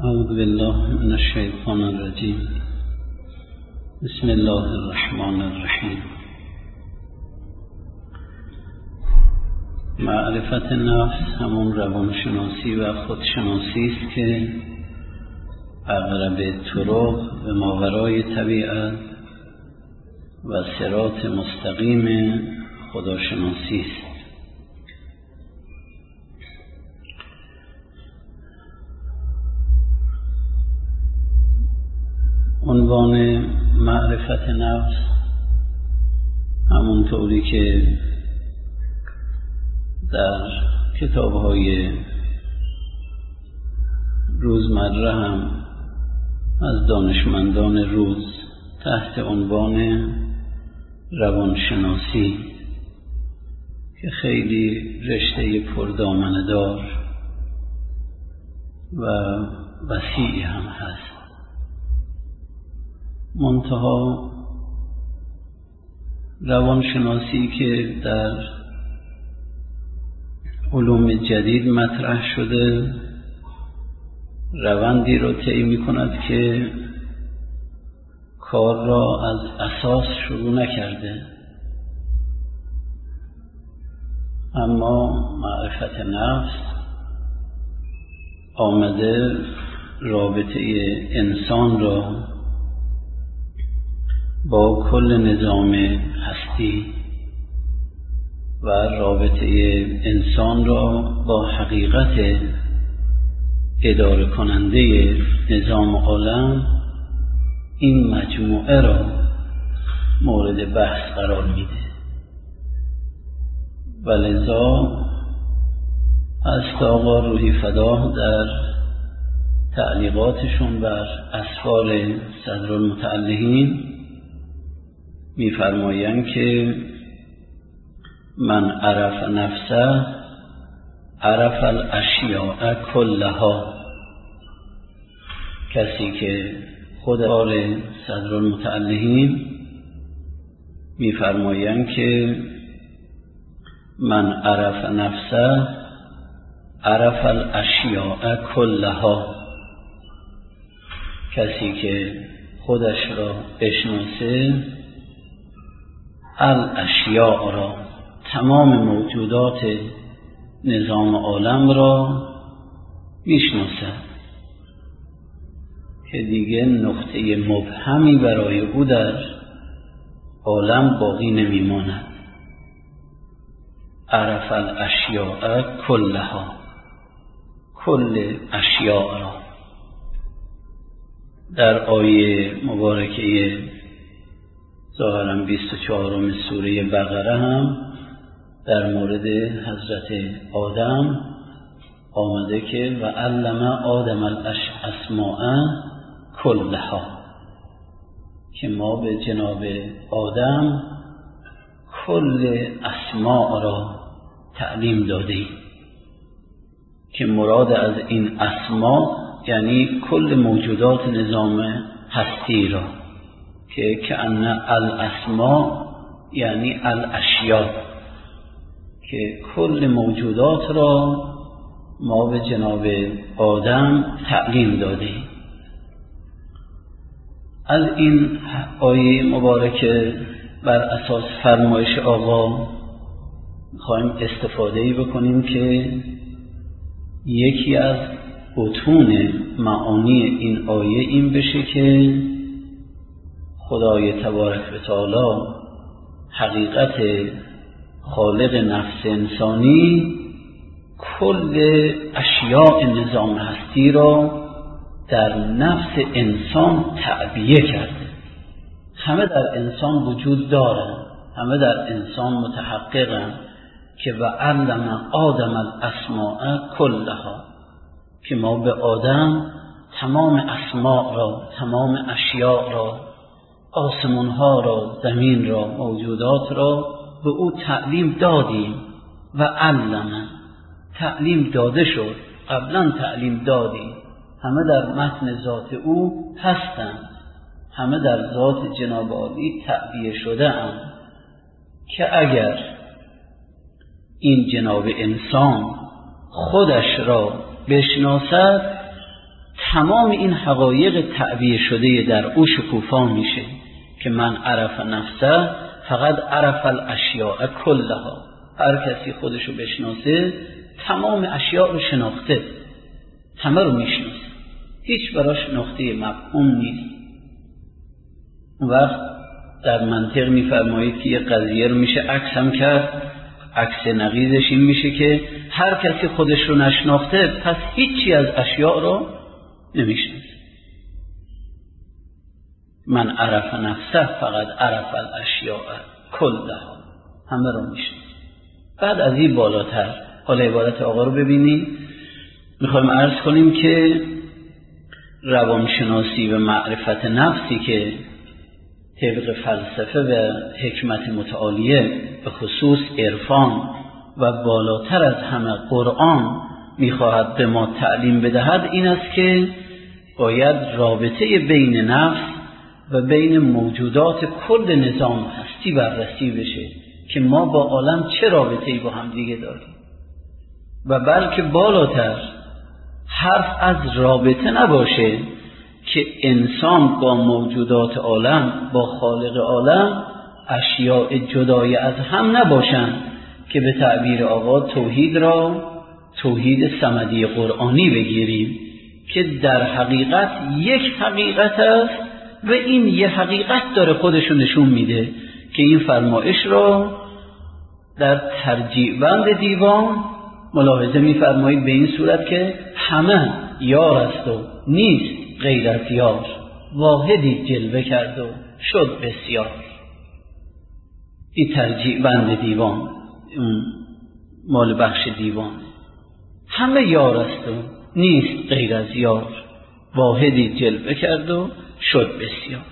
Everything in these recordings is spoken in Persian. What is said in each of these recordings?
اعوذ بالله من الشیطان الرجیم. بسم الله الرحمن الرحیم. معرفت نفس همون روانشناسی و خودشناسی است که اقرب طرق به ماورای طبیعت و صراط مستقیم خداشناسی است. عنوان معرفت نفس همونطوری که در کتاب‌های روزمره هم از دانشمندان روز تحت عنوان روانشناسی که خیلی رشته پردامنه‌دار و وسیعی هم هست، منتها روانشناسی که در علوم جدید مطرح شده روندی را طی می‌کند که کار را از اساس شروع نکرده، اما معرفت نفس آمده رابطه انسان را با کل نظام هستی و رابطه انسان را با حقیقت اداره کننده نظام عالم، این مجموعه را مورد بحث قرار میده و لذا حضرت آقا روحی فداه در تعلیقاتشون بر اسفار صدرالمتعلقین می‌فرمایند که من عرف نفسه عرف الاشیاء کلها. کسی که خود آل صدرالمتعلقین می‌فرمایند که من عرف نفسه عرف الاشیاء کلها. کسی که خودش را بشناسه الاشیاء را، تمام موجودات نظام عالم را میشناسد که دیگه نقطه مبهمی برای او در عالم باقی نمیماند. عرف الاشیاء کلها، کل اشیاء را. در آیه مبارکه ظاهراً 24 سوره بقره هم در مورد حضرت آدم آمده که و علم آدم الاسماء کلها، که ما به جناب آدم کل اسماء را تعلیم دادیم، که مراد از این اسماء یعنی کل موجودات نظام هستی را، که کأن الاسماء یعنی الاشیاء، که کل موجودات را ما به جناب آدم تعلیم دادیم. از این آیه مبارکه بر اساس فرمایش آقا می‌خوایم استفاده‌ای بکنیم که یکی از بطون معانی این آیه این بشه که خدای تبارک و تعالی حقیقت خالق نفس انسانی کل اشیاء نظام هستی را در نفس انسان تعبیه کرده. همه در انسان وجود دارند، همه در انسان متحققند که و علم آدم الاسماء کلها، که ما به آدم تمام اسماء را، تمام اشیاء را، آسمان‌ها را، زمین را، موجودات را به او تعلیم دادیم. و علم، تعلیم داده شد، قبلا تعلیم دادیم، همه در متن ذات او هستند، همه در ذات جناب عالی تعبیه شده اند، که اگر این جناب انسان خودش را بشناسد تمام این حقایق تعبیه شده در او شکوفا میشه که من عرف نفسه فقط عرف الاشیاء کلها. هر کسی خودشو بشناسه تمام اشیاء رو شناخته، همه رو میشناسه، هیچ براش نقطه مفهوم نیست. اون وقت در منطق میفرمایید که یه قضیه رو میشه عکس هم کرد. عکس نقیضش این میشه که هر کسی خودش رو نشناخته پس هیچی از اشیاء رو نمیشناسه. من عرف نفسه فقط عرف الاشیاء کلها، همه رو میشناسه. بعد از این بالاتر حالا عبارت آقا رو ببینید. میخوایم عرض کنیم که روانشناسی و معرفت نفسی که طبق فلسفه و حکمت متعالیه به خصوص عرفان و بالاتر از همه قرآن میخواهد به ما تعلیم بدهد این است که باید رابطه بین نفس و بین موجودات کل نظام هستی بررسی بشه که ما با عالم چه رابطه‌ای با هم دیگه داریم، و بلکه بالاتر حرف از رابطه نباشه که انسان با موجودات عالم، با خالق عالم اشیاء جدای از هم نباشند که به تعبیر آقا توحید را توحید صمدی قرآنی بگیریم که در حقیقت یک حقیقت است و این یک حقیقت داره خودشو نشون میده که این فرمایش را در ترجیع بند دیوان ملاحظه میفرمایید به این صورت که همه یار است و نیست غیر از یار، واحدی جلوه کرد و شد بسیار. این ترجیع بند دیوان مال بخش دیوان، همه یار است و نیست غیر از یار، واحدی جلوه کرد و شد بسیار.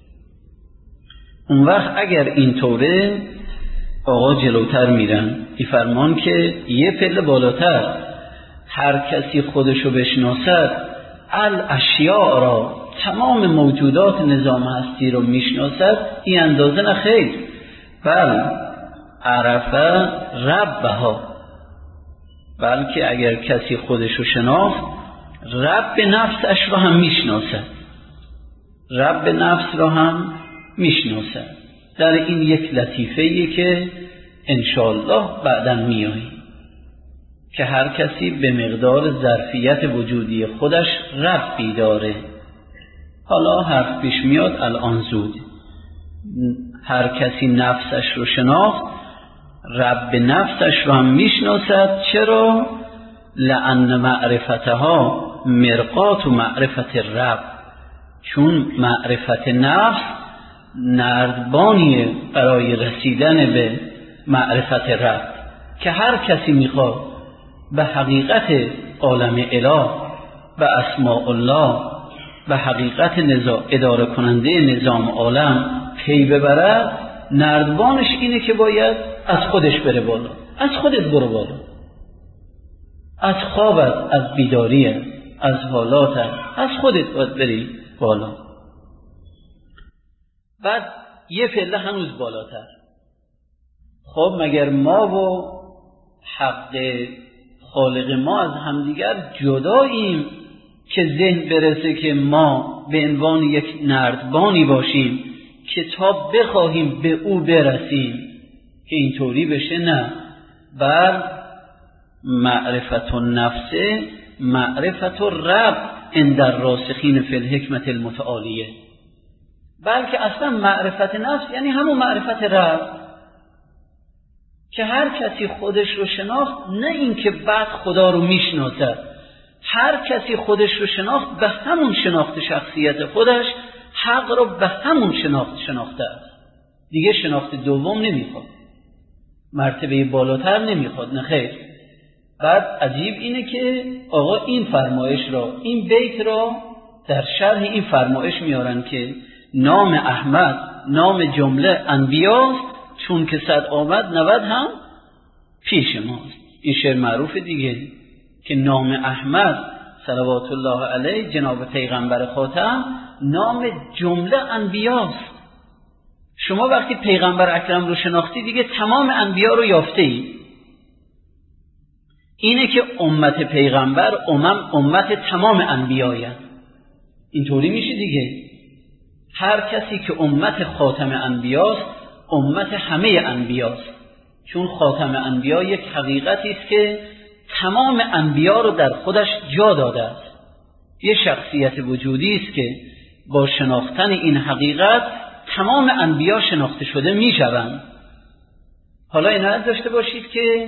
اون وقت اگر اینطوره آقا جلوتر میرن این فرمان که یه پله بالاتر هر کسی خودشو بشناسد الاشیاء را، تمام موجودات نظام هستی رو میشناسد، این اندازه نه خیر، بل عرف ربها، بلکه اگر کسی خودشو شناخت رب نفسش رو هم میشناسد، رب نفس رو هم میشناسد. در این یک لطیفه‌ایه که انشاءالله بعداً میاییم که هر کسی به مقدار ظرفیت وجودی خودش ربی داره. حالا حرف پیش میاد الان زود. هر کسی نفسش رو شناخت رب نفسش رو هم میشناسد. چرا؟ لأن معرفتها مرقات و معرفت رب، چون معرفت نفس نردبانیه برای رسیدن به معرفت رب، که هر کسی میخواد به حقیقت عالم اله، به اسماء الله، به حقیقت اداره کننده نظام عالم پی ببرد، نردبانش اینه که باید از خودش بره بالا. از خودت برو بالا، از خوابت، از بیداریت، از حالاتت، از خودت باید بری بالا. بعد یه پله هنوز بالاتر. خب مگر ما و حق خالق ما از همدیگر جداییم که ذهن برسه که ما به عنوان یک نردبانی باشیم که تا بخواهیم به او برسیم که اینطوری بشه؟ نه، بل معرفت النفس معرفت الرب عند الراسخین فی الحکمت المتعالیه، بلکه اصلا معرفت نفس یعنی همون معرفت رب، که هر کسی خودش رو شناخت، نه اینکه بعد خدا رو میشناسد، هر کسی خودش رو شناخت به همون شناخت شخصیت خودش حق رو به همون شناخته است، دیگه شناخت دوم نمیخواد، مرتبه بالاتر نمیخواد، نه خیر. بعد عجیب اینه که آقا این فرمایش را، این بیت را در شرح این فرمایش میارن که نام احمد نام جمله انبیاست، چون که 100 آمد 90 هم پیش ماست. این شعر معروف دیگه که نام احمد صلوات الله علیه جناب پیغمبر خاتم نام جمله انبیاست. شما وقتی پیغمبر اکرم رو شناختی دیگه تمام انبیا رو یافته ای. اینه که امت پیغمبر امت تمام انبیایند، اینطوری میشه دیگه. هر کسی که امت خاتم انبیاست، امت همه انبیاست، چون خاتم انبیا یک حقیقتی است که تمام انبیا رو در خودش جا داده است. یه شخصیت وجودی است که با شناختن این حقیقت تمام انبیا شناخته شده میشوند. حالا عنایت داشته باشید که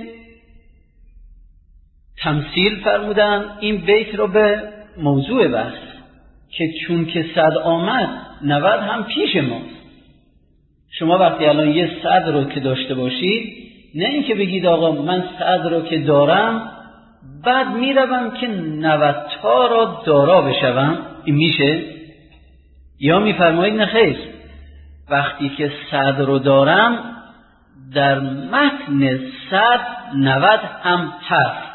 تمثیل فرمودن این بیت رو به موضوع بحث که چون که 100 آمد 90 هم پیش ماست. شما وقتی الان یه 100 رو که داشته باشید، نه این که بگید آقا من 100 رو که دارم بعد میروم که 90 تا را دارا بشوم، این میشه؟ یا میفرمایید نه خیر، وقتی که 100 رو دارم در متن 100 90 هم هست،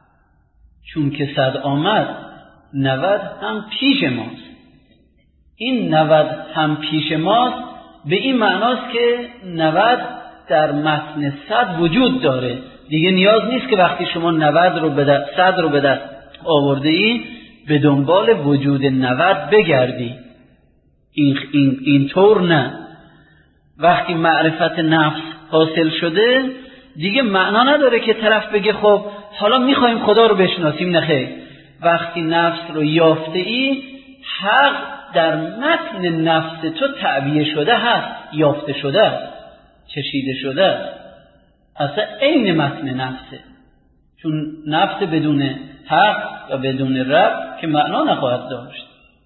چون که 100 آمد 90 هم پیش ماست. این 90 هم پیش ماست به این معناست که 90 در متن 100 وجود داره. دیگه نیاز نیست که وقتی شما 90 رو به دست 100 رو به دست آورده ای به دنبال وجود 90 بگردی. این طور نه. وقتی معرفت نفس حاصل شده دیگه معنا نداره که طرف بگه خب حالا میخوایم خدا رو بشناسیم. نخیر، وقتی نفس رو یافته ای حق در متن نفس تو تعبیه شده هست، یافته شده است، چشیده شده است، اصلا عین متن نفسه. چون نفس بدون حق و بدون رب که معنا نخواهد داشت.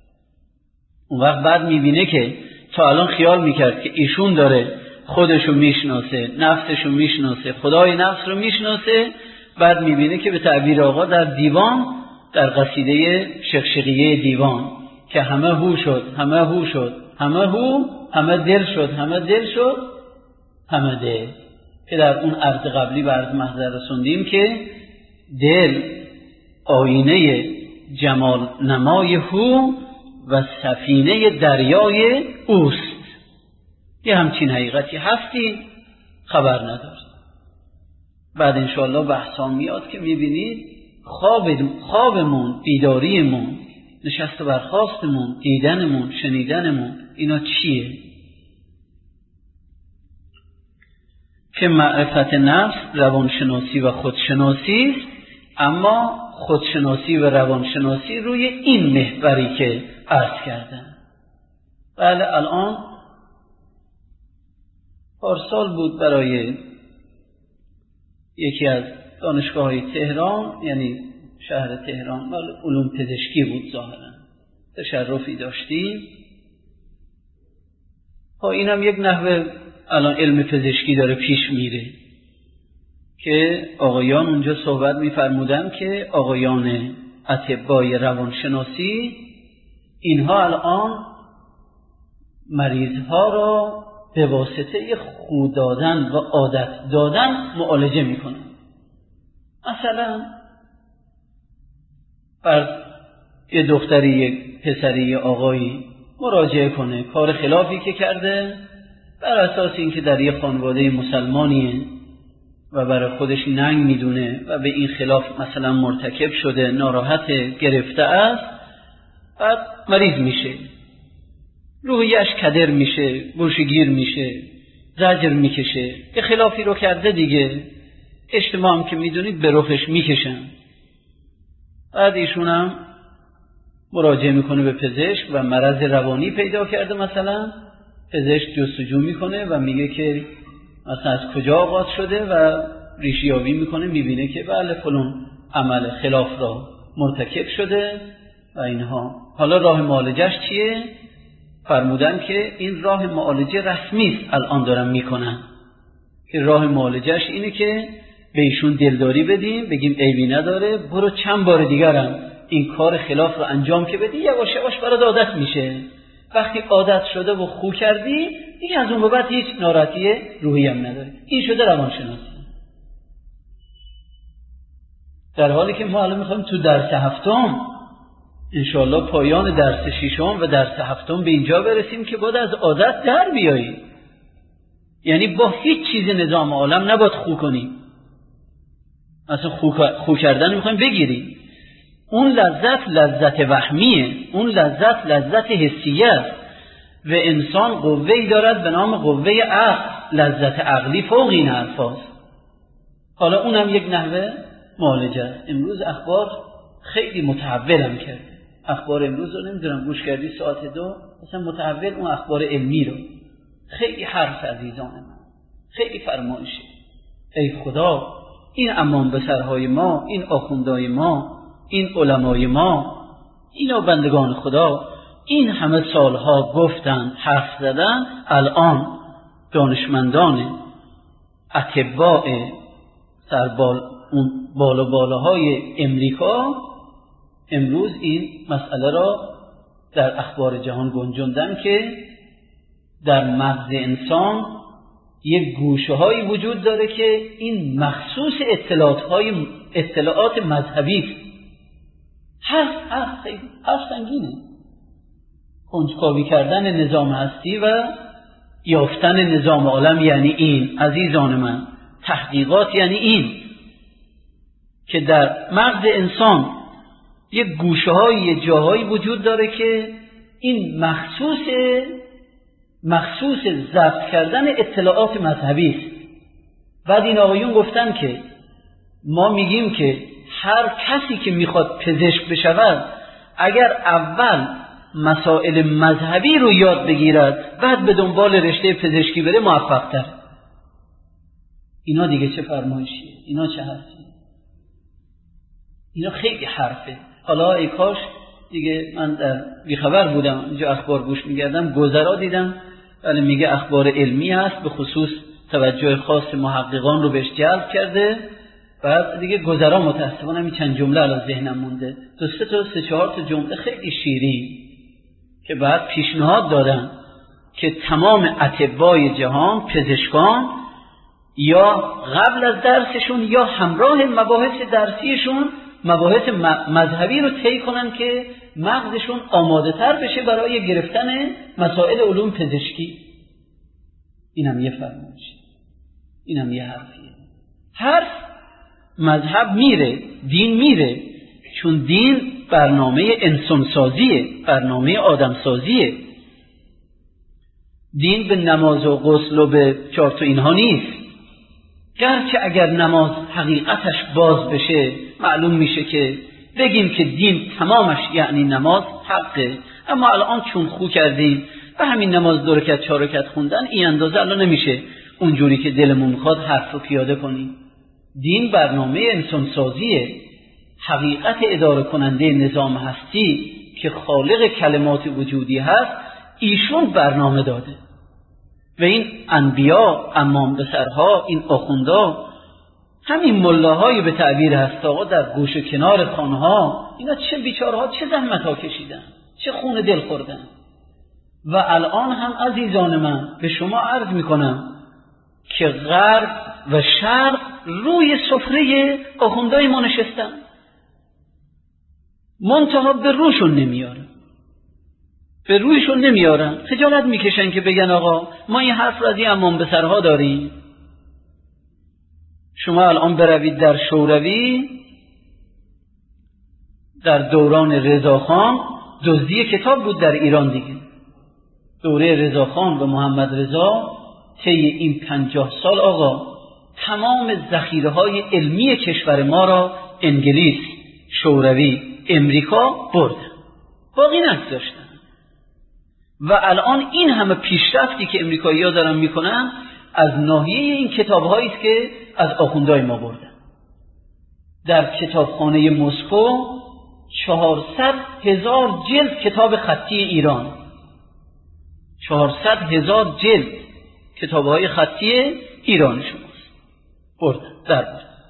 اون وقت بعد میبینه که تا الان خیال میکرد که ایشون داره خودشو میشناسه، نفسشو میشناسه، خدای نفس رو میشناسه، بعد میبینه که به تعبیر آقا در دیوان، در قصیده شقشقیه دیوان که همه هو شد، همه هو شد، همه هو، همه دل شد، همه دل شد، همه دل، که در اون عرض قبلی به عرض محضر رسوندیم که دل آینه جمال نمای هو و سفینه دریای اوست. یه همچین حقیقتی هستی خبر ندارد. بعد انشاءالله بحثا میاد که میبینید خوابمون، بیداریمون، نشست و برخاستمون، دیدنمون، شنیدنمون، اینا چیه؟ که معرفت نفس روانشناسی و خودشناسی است، اما خودشناسی و روانشناسی روی این محوری که عرض کردم. بله الان پارسال بود برای یکی از دانشگاه‌های تهران، یعنی شهر تهران، علوم پزشکی بود ظاهرا، تشرفی داشتیم. اینم یک نحوه الان علم پزشکی داره پیش میره که آقایان اونجا صحبت می‌فرمودن که آقایان اطبای روانشناسی اینها الان مریضها را به واسطه خو دادن و عادت دادن معالجه میکنن. مثلا فرض یه دختری، یک پسری، یه آقایی مراجعه کنه، کار خلافی که کرده، بر اساس اینکه در یه خانواده مسلمانیه و برای خودش ننگ میدونه و به این خلاف مثلا مرتکب شده، ناراحت، گرفته است، بعد مریض میشه، روحیش کدر میشه، گوشگیر میشه، زجر میکشه، یه خلافی رو کرده دیگه، اجتماع هم که میدونید به رخش میکشن. بعد ایشون هم مراجعه میکنه به پزشک و مرض روانی پیدا کرده، مثلا پزشک جستجو میکنه و میگه که مثلا از کجا آغاز شده و ریشیابی میکنه، میبینه که بله فلان عمل خلاف را مرتکب شده و اینها. حالا راه معالجهش چیه؟ فرمودن که این راه معالجه رسمی است، الان دارن میکنن که راه معالجهش اینه که به ایشون دلداری بدیم، بگیم عیبی نداره، برو چند بار دیگرم این کار خلاف رو انجام که بدی، یواش یواش برات عادت میشه. وقتی عادت شده و خو کردی دیگه از اون به بعد هیچ ناراحتی روحی هم نداری. این شده روانشناسی. در حالی که ما الان میخوایم تو درس هفتم انشاءالله پایان درس ششم و درس هفتم به اینجا برسیم که باید از عادت در بیایی. یعنی با هیچ چیز نظام عالم نباید خو کنیم. مثلا خو کردن میخوایم بگیریم. اون لذت لذت وهمیه، اون لذت لذت حسیه است و انسان قوه‌ای دارد به نام قوه عقل، لذت عقلی فوق این حرفاست. حالا اونم یک نحوه معالجه است. امروز اخبار خیلی متحولم کرد. اخبار امروز رو نمیدونم گوش کردی ساعت 2 مثلا متحول اون اخبار علمی رو خیلی حرف عزیزان من، خیلی فرمایشه. ای خدا این امان به سرهای ما، این آخوندهای ما، این علمای ما، اینا بندگان خدا این همه سالها گفتن، حرف زدن، الان دانشمندان اتباع اون بالاهای امریکا امروز این مسئله را در اخبار جهان گنجوندن که در مغز انسان یک گوشه‌هایی وجود داره که این مخصوص اطلاعات مذهبی است. حرف سنگینه. کنجکاوی کردن نظام هستی و یافتن نظام عالم یعنی این عزیزان من، تحقیقات یعنی این که در مغز انسان یک گوشه‌های جاهایی وجود داره که این مخصوص ضبط کردن اطلاعات مذهبی است. بعد این آقایون گفتن که ما میگیم که هر کسی که میخواد پزشک بشود اگر اول مسائل مذهبی رو یاد بگیرد بعد به دنبال رشته پزشکی بره موفق تر. اینا دیگه چه فرمایشیه؟ اینا چه حرفیه؟ اینا خیلی حرفه. حالا ای کاش دیگه من در بیخبر بودم، اینجا اخبار گوش میگردم، گذرا دیدم ولی میگه اخبار علمی هست، به خصوص توجه خاص محققان رو بهش جلب کرده. بعد دیگه گذرا متاسفانه همین چند جمله الان ذهنم مونده، سه چهار تا جمله خیلی شیرین که بعد پیشنهاد دادن که تمام اطبای جهان، پزشکان، یا قبل از درسشون یا همراه مباحث درسیشون مباحث مذهبی رو طی کنن که مغزشون آماده تر بشه برای گرفتن مسائل علوم پزشکی. اینم یه فرمایشه، اینم یه حرفیه. حرف مذهب میره، دین میره، چون دین برنامه انسانسازیه، برنامه آدمسازیه. دین به نماز و غسل و به چارت و اینها نیست. گرچه اگر نماز حقیقتش باز بشه معلوم میشه که بگیم که دین تمامش یعنی نماز حقه، اما الان چون خو کردیم و همین نماز 2 رکعت 4 رکعت خوندن این اندازه الان نمیشه اونجوری که دلمون میخواد حرف رو پیاده کنیم. دین برنامه انسانسازیه، حقیقت اداره کننده نظام هستی که خالق کلمات وجودی هست ایشون برنامه داده و این انبیا، امام به سرها، این آخوندا، همین ملاهای به تعبیر هست آقا در گوش کنار خانها، اینا چه بیچارها چه زحمت ها کشیدن، چه خون دل خوردن. و الان هم عزیزان من به شما عرض میکنم که غرب و شرق روی سفره آخوندای ما نشستن، منتها به روشون نمیارن، به رویشون نمیارن، خجالت میکشن که بگن آقا ما این حرف را از این امام به سرها داریم. شما الان بروید در شوروی در دوران رضاخان، دزدی کتاب بود در ایران دیگه، دوره رضاخان و محمد رضا، طی این 50 سال آقا تمام ذخیره‌های علمی کشور ما را انگلیس، شوروی، امریکا بردن، باقی نگذاشتن. و الان این همه پیشرفتی که امریکایی‌ها دارن میکنن از ناحیه این کتاب‌هایی است که از آخوندهای ما بردن. در کتابخانه مسکو 400,000 جلد کتاب خطی ایران، 400,000 جلد کتاب‌های خطی ایران شماست بردن،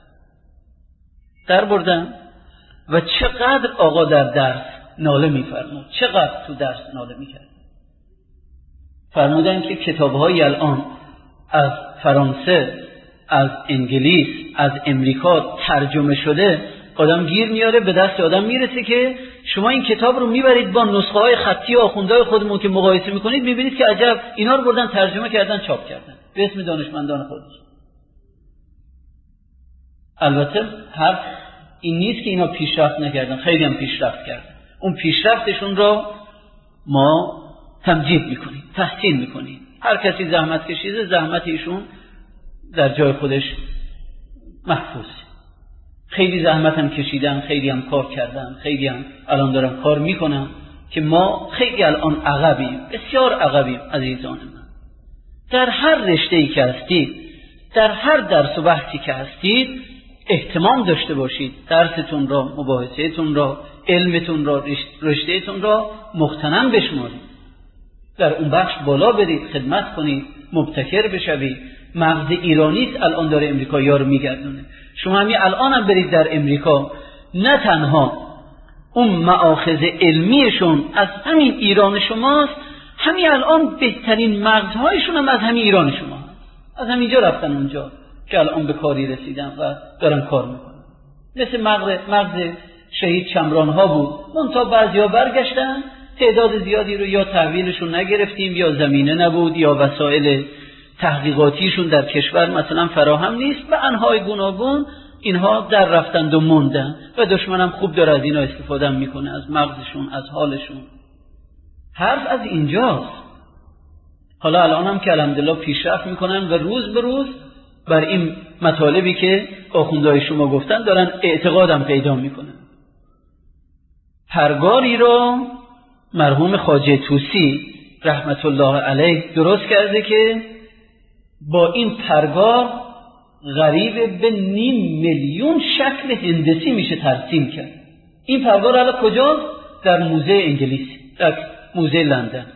در بردن. و چقدر آقا در درس ناله می‌فرمود، چقدر تو درس ناله می‌کرد. فرمودن که کتاب‌های الان از فرانسه، از انگلیس، از امریکا ترجمه شده، آدم گیر میاره، به دست آدم میرسه که شما این کتاب رو میبرید با نسخه های خطی آخوندهای خودمون که مقایسه میکنید، میبینید که عجب اینا رو بردن ترجمه کردن، چاپ کردن به اسم دانشمندان خودش. البته این نیست که اینا پیشرفت نکردن، خیلی هم پیشرفت کردن. اون پیشرفتشون را ما تمجید میکنیم، تحسین میکنیم. هر کسی زحمت کشیده، زحمت ایشون در جای خودش محفوظ. خیلی زحمت هم کشیدن، خیلی هم کار کردن، خیلی هم الان دارن کار میکنن که ما خیلی الان عقبیم، بسیار عقبیم عزیزان من. در هر رشته‌ای که هستید، در هر درس و بحثی که هستید اهتمام داشته باشید، درستون را، مباحثه‌تون را، علمتون را، رشته‌تون را مغتنم بشمارید، در اون بخش بالا برید، خدمت کنید، مبتکر بشوید. مغز ایرانی است الان داره امریکایی‌ها رو میگردونه. شما همین الان هم برید در امریکا، نه تنها اون مآخذ علمیشون از همین ایران شماست، همین الان بهترین مغزهایشون هم از همین ایران شما هست. از همینجا رفتن اونجا که الان به کاری رسیدن و دارن کار میکنن. مثل مغز شهید شمران ها بود، منتها بعضیا برگشتن، تعداد زیادی رو یا تحویلشون نگرفتیم، یا زمینه نبود، یا وسایل تحقیقاتیشون در کشور مثلا فراهم نیست، و انواع گوناگون اینها در رفتند و موندن و دشمنم خوب داره از اینا استفاده میکنه، از مغزشون، از حالشون. حرف از اینجاست. حالا الان هم که الحمدلله پیشرفت میکنن و روز به روز بر این مطالبی که آخوندهای شما گفتن دارن اعتقادم پیدا میکنن. پرگاری را مرحوم خواجه طوسی رحمت الله علیه درست کرده که با این پرگار قریب به 500,000 شکل هندسی میشه ترسیم کرد. این پرگار الان کجاست؟ در موزه انگلیس، در موزه لندن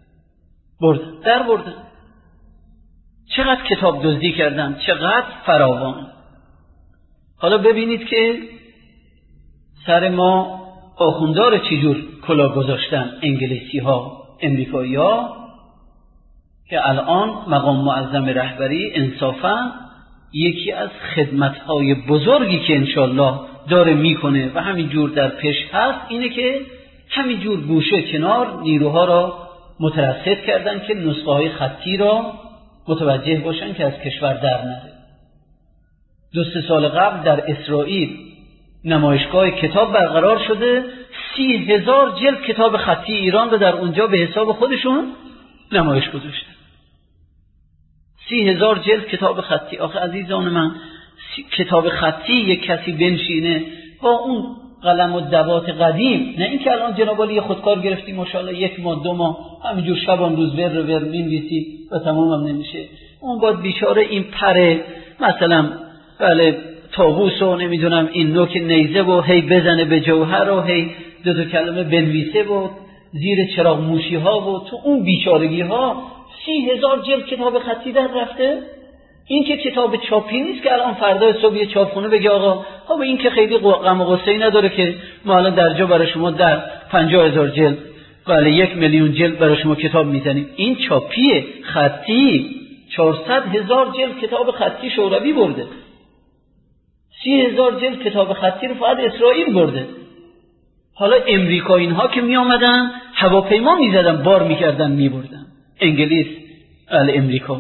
بردن. چقدر کتاب دزدی کردن، چقدر فراوان. حالا ببینید که سر ما آخوندا رو چجور کلاه گذاشتن انگلیسی ها، امریکایی ها، که الان مقام معظم رهبری انصافا یکی از خدمت‌های بزرگی که انشالله داره میکنه و همینجور در پیش هست اینه که همینجور گوشه کنار نیروها را مترصد کردن که نسخه‌های خطی را متوجه باشن که از کشور در نره. 2-3 سال قبل در اسرائیل نمایشگاه کتاب برقرار شده، 30,000 جلد کتاب خطی ایران رو در اونجا به حساب خودشون نمایش گذاشتن. 30,000 جلد کتاب خطی. آخه عزیزان من، کتاب خطی یک کسی بنشینه با اون قلم و دوات قدیم، نه اینکه الان جناب عالی خودکار گرفتیم ماشاءالله 1 ماه 2 ماه همینجور شبان روز ور می‌نویسی و تمامم نمیشه. اون باید بیچاره این پر مثلا بله طاووس و نمیدونم این نوک نیزه و هی بزنه به جوهر و هی 2 کلمه بنویسه و زیر چراغ موشی ها و تو اون بیچارگی ها 30,000 جلد کتاب خطی در رفته. این که کتاب چاپی نیست که الان فردا صبح چاپخونه بگه آقا این که خیلی غم و غصه‌ای نداره که ما الان در جا برای شما در 50,000 جلد بله 1,000,000 جلد برای شما کتاب میزنیم. این چاپی خطی 400,000 جلد کتاب خطی شوروی برده، 30,000 جلد کتاب خطی رو فقط اسرائیل برده. حالا امریکایی اینها که می آمدن هواپیما می زدن، بار می کردن می بردن. انگلیس امریکا،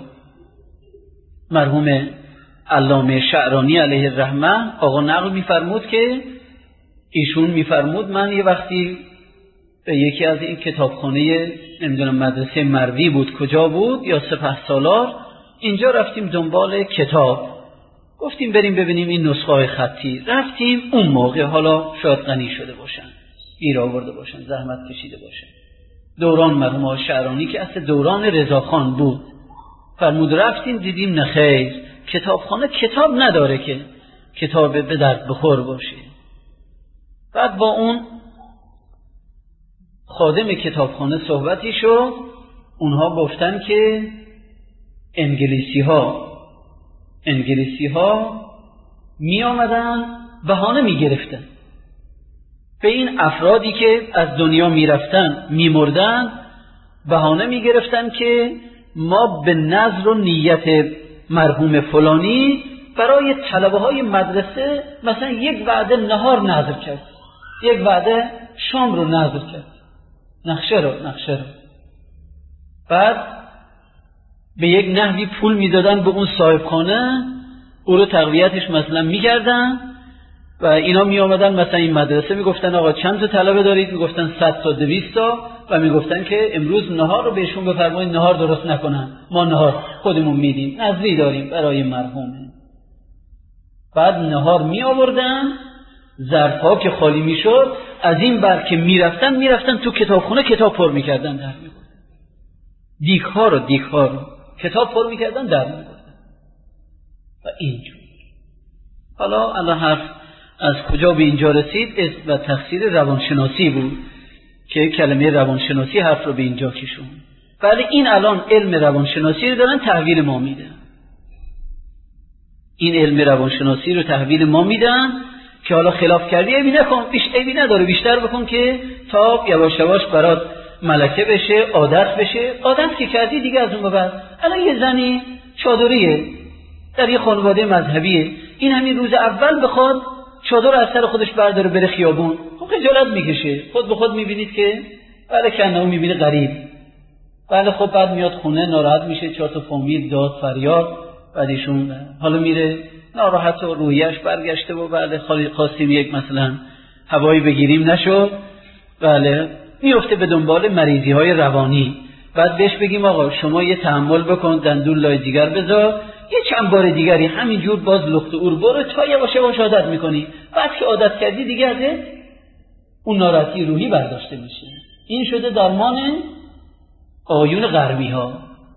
مرحوم علامه شعرانی علیه الرحمه آقا نقل می فرمود که ایشون می فرمود من یه وقتی به یکی از این کتابخانه نمیدونم مدرسه مروی بود کجا بود یا سپهسالار، اینجا رفتیم دنبال کتاب، گفتیم بریم ببینیم این نسخه های خطی. رفتیم اون موقع، حالا شاید غنی شده باشن، گیر آورده باشن، زحمت کشیده باشن، دوران مرحوم شعرانی که اصل دوران رضاخان بود. فرمود رفتیم دیدیم نخیر، کتابخانه کتاب نداره که کتاب به درد بخور باشه. بعد با اون خادم کتابخانه صحبتی شد، اونها گفتن که انگلیسی ها می آمدن بهانه می گرفتن به این افرادی که از دنیا می رفتن می مردن، بهانه می گرفتن که ما به نظر و نیت مرحوم فلانی برای طلبه های مدرسه مثلا 1 وعده نهار نظر کرد، 1 وعده شام رو نظر کرد، نقشه رو. بعد به یک نحوی پول میدادن به اون صاحبخانه، او رو تقویتش مثلا میکردن، و اینا می آمدن مثلا این مدرسه میگفتن آقا چند تا طلبه دارید؟ میگفتن 100 تا 200 تا و میگفتن که امروز نهار رو بهشون بفرمایید نهار درست نکنن، ما نهار خودمون میدیم، نذری داریم برای مرحومه. بعد نهار می آوردن، ظرف‌ها که خالی میشد از این بر که میرفتن تو کتابخونه کتاب پر میکردن در میبردن، دیگ‌ها رو کتاب پر میکردن در میبردن و اینجور. حالا الان حرف از کجا به اینجا رسید؟ و تفسیر روانشناسی بود که کلمه روانشناسی حرف رو به اینجا کشون. ولی این الان علم روانشناسی رو دارن تحویل ما میدن، این علم روانشناسی رو تحویل ما میدن که حالا خلاف کردی عیبی نکن، عیبی نداره، بیشتر بکن که تا یواش یواش برات ملکه بشه، عادت بشه. عادت که کردی دیگه از اون به بعد. الان یه زنی چادریه در یه خانواده مذهبیه، این همین روز اول بخواد چادر از سر خودش برداره بره خیابون، خب خجالت میکشه، خود به خود میبینید که بله کنه میبینه غریب، بله خب بعد میاد خونه ناراحت میشه، 4 تا فامیل داد فریاد، بعدشون حالا میره ناراحت و روحیش برگشته و بله خواستیم یک مثلا هوایی بگیریم نشد، بله میفته به دنبال مریضی های روانی. بعد بهش بگیم آقا شما یه تحمل بکن، دندون لای جیگر بذار، یه چند بار دیگری همینجور باز لخت اور برو تا یواش یواش عادت میکنی، بعد که عادت کردی دیگه از اون ناراحتی روحی برداشته میشه. این شده درمان آقایون غربی ها،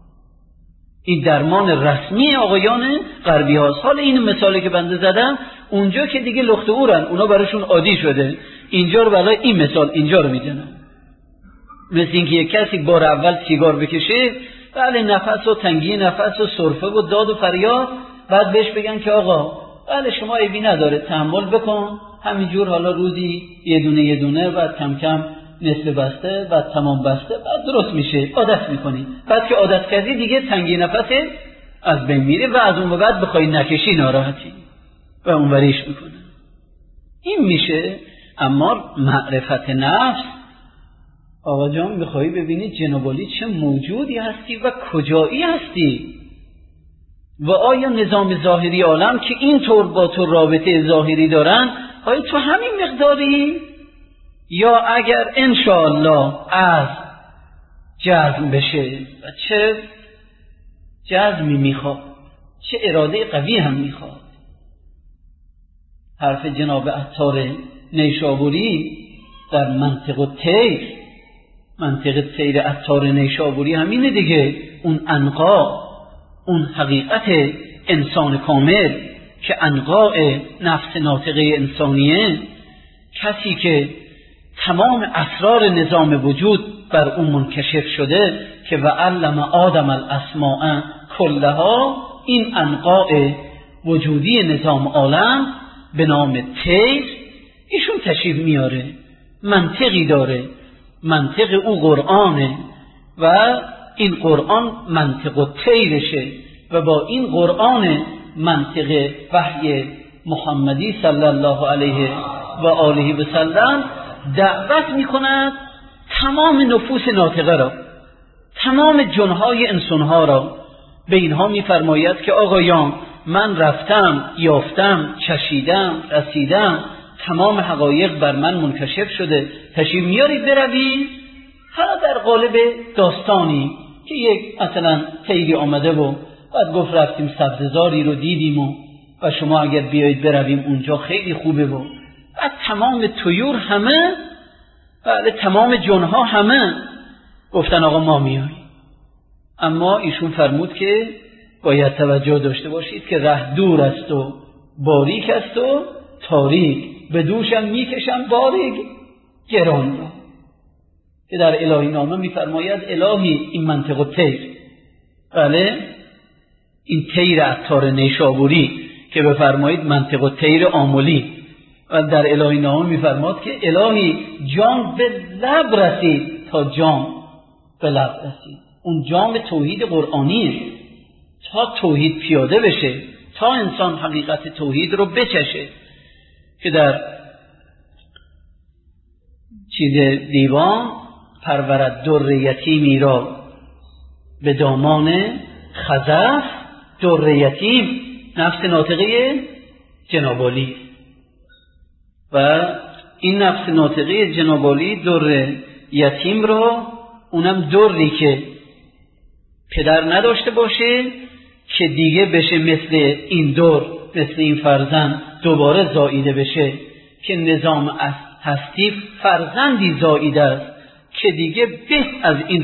این درمان رسمی آقایان غربی هاست. حالا این مثالی که بنده زدم اونجا که دیگه لخت اورن، اونا براشون عادی شده، اینجا رو برای این مثال اینجا رو میزنم. مثل اینکه یک کسی بار اول سیگار بکشه، بله نفس و تنگی نفس و سرفه و داد و فریاد، بعد بهش بگن که آقا بله شما عیبی نداره تحمل بکن، همینجور حالا روزی یه دونه بعد کم کم نصف بسته بعد تمام بسته، بعد درست میشه، عادت میکنی. بعد که عادت کردی دیگه تنگی نفس از بین میره و از اون به بعد بخوای نکشی ناراحتی و اون وریش میکنه. این میشه. اما معرفت نفس، آقا جان میخوایی ببینی جناب عالی چه موجودی هستی و کجایی هستی و آیا نظام ظاهری عالم که اینطور با تو رابطه ظاهری دارن آیا تو همین مقداری، یا اگر انشاءالله از جزم بشه و چه جزمی میخواد، چه اراده قوی هم میخواد. حرف جناب عطار نیشابوری در منطق الطیر عطار نیشابوری همینه دیگه، اون انقا، اون حقیقت انسان کامل که انقاء نفس ناطقه انسانیه، کسی که تمام اسرار نظام وجود بر اون منکشف شده که و علم آدم الاسماء کلها، این انقاء وجودی نظام عالم به نام طیر ایشون تشریف میاره، منطقی داره، منطق او قرآنه و این قرآن منطق و طیرشه و با این قرآن منطق وحی محمدی صلی الله علیه و آله و سلم دعوت میکند تمام نفوس ناطقه را، تمام جنهای انسانها را. به اینها میفرماید که آقایان من رفتم، یافتم، چشیدم، رسیدم، تمام حقایق بر من منکشف شده، تشریف میارید بروید. حالا در قالب داستانی که یک مثلا طیری آمده و بعد گفت رفتیم سبززاری رو دیدیم و شما اگر بیایید برویم اونجا خیلی خوبه و بعد تمام طیور همه، بله تمام جنها همه گفتن آقا ما میاییم. اما ایشون فرمود که باید توجه داشته باشید که ره دور است و باریک است و تاریک، به دوشم میکشم باریک گران را، که در الهی نامه میفرماید الهی این منطق و طیر، بله این طیر عطار نیشابوری که بفرمایید منطق و طیر آملی، و در الهی نامه میفرماد که الهی جام به لب رسید تا جام به لب رسید. اون جام توحید قرآنیه، تا توحید پیاده بشه، تا انسان حقیقت توحید رو بچشه. که در چیز دیوان پرورد در یتیمی را به دامان خزف، در یتیم نفس ناطقه جناب علی، و این نفس ناطقه جناب عالی در یتیم را، اونم دری که پدر نداشته باشه که دیگه بشه مثل این در، مثل این فرزند دوباره زاییده بشه، که نظام هستی فرزندی زاییده است که دیگه به از این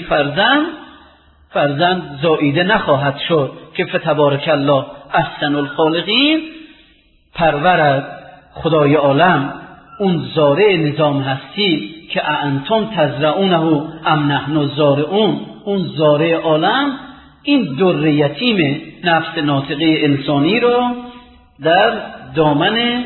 فرزند زاییده نخواهد شد، که فتبارک الله احسن الخالقین. پرورد خدای عالم اون زارع نظام هستی که اانتم تزرعونه ام نحن الزارعون، اون زارع عالم این در یتیم نفس ناطقه انسانی رو در دامن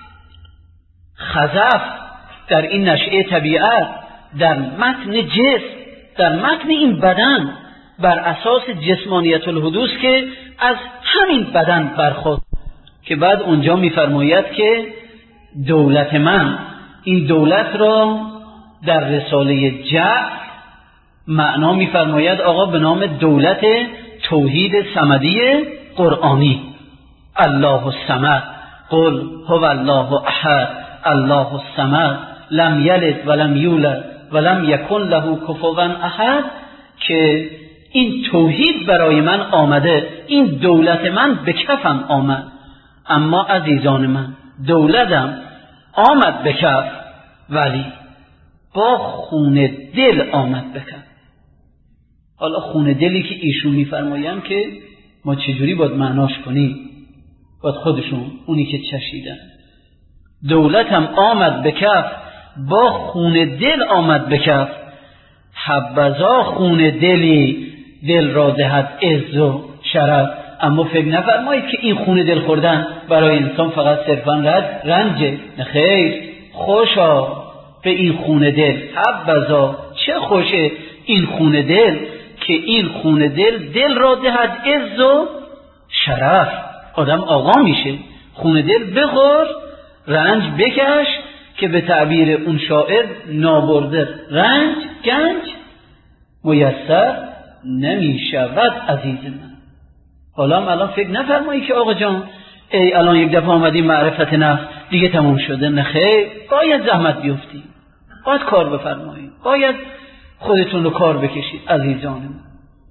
خزف، در این نشأه طبیعت، در متن جسم، در متن این بدن، بر اساس جسمانیت الحدوث که از همین بدن برخورد، که بعد اونجا میفرماید که دولت من، این دولت را در رساله جعل معنا میفرماید آقا به نام دولت توحید صمدی قرآنی. الله الصمد، قل هو الله احد، الله الصمد، لم یلد ولم یولد ولم یکن له کفوا احد، که این توحید برای من آمده، این دولت من به کفم آمد. اما عزیزان من، دولتم آمد به کف، ولی با خون دل آمد به کف. حالا خون دلی که ایشون میفرمایند که ما چجوری باید معناش کنیم؟ باید خودشون، اونی که چشیدن، دولتم آمد به کف، با خون دل آمد به کف. حبذا خون دلی دل را دهد عز و شرف. اما فکر نفرمایید که این خون دل خوردن برای انسان فقط صرفا رنجه. نخیر، خوشا به این خون دل، حبذا چه خوشه این خون دل، که این خون دل را دهد عز و شرف. آدم آقا میشه، خون دل بخور، رنج بکش، که به تعبیر اون شاعر نابرده رنج گنج میسر نمی شود عزیز من. حالا الان فکر نفرمایی که آقا جان ای الان یک دفعه آمدی معرفت نفس دیگه تموم شده. نخیر، باید زحمت بیفتی، باید کار بفرمایید، باید خودتون رو کار بکشید عزیزان من.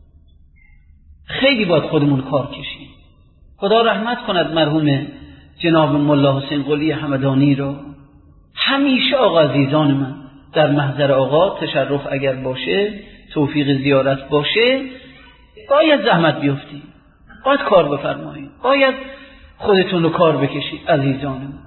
خیلی باید خودمون کار کشید. خدا رحمت کند مرحوم جناب ملا حسین قلی همدانی رو. همیشه آقا عزیزان من در محضر آقا تشرف اگر باشه، توفیق زیارت باشه، باید زحمت بیفتی، باید کار بفرمایید، باید خودتون رو کار بکشید عزیزان من.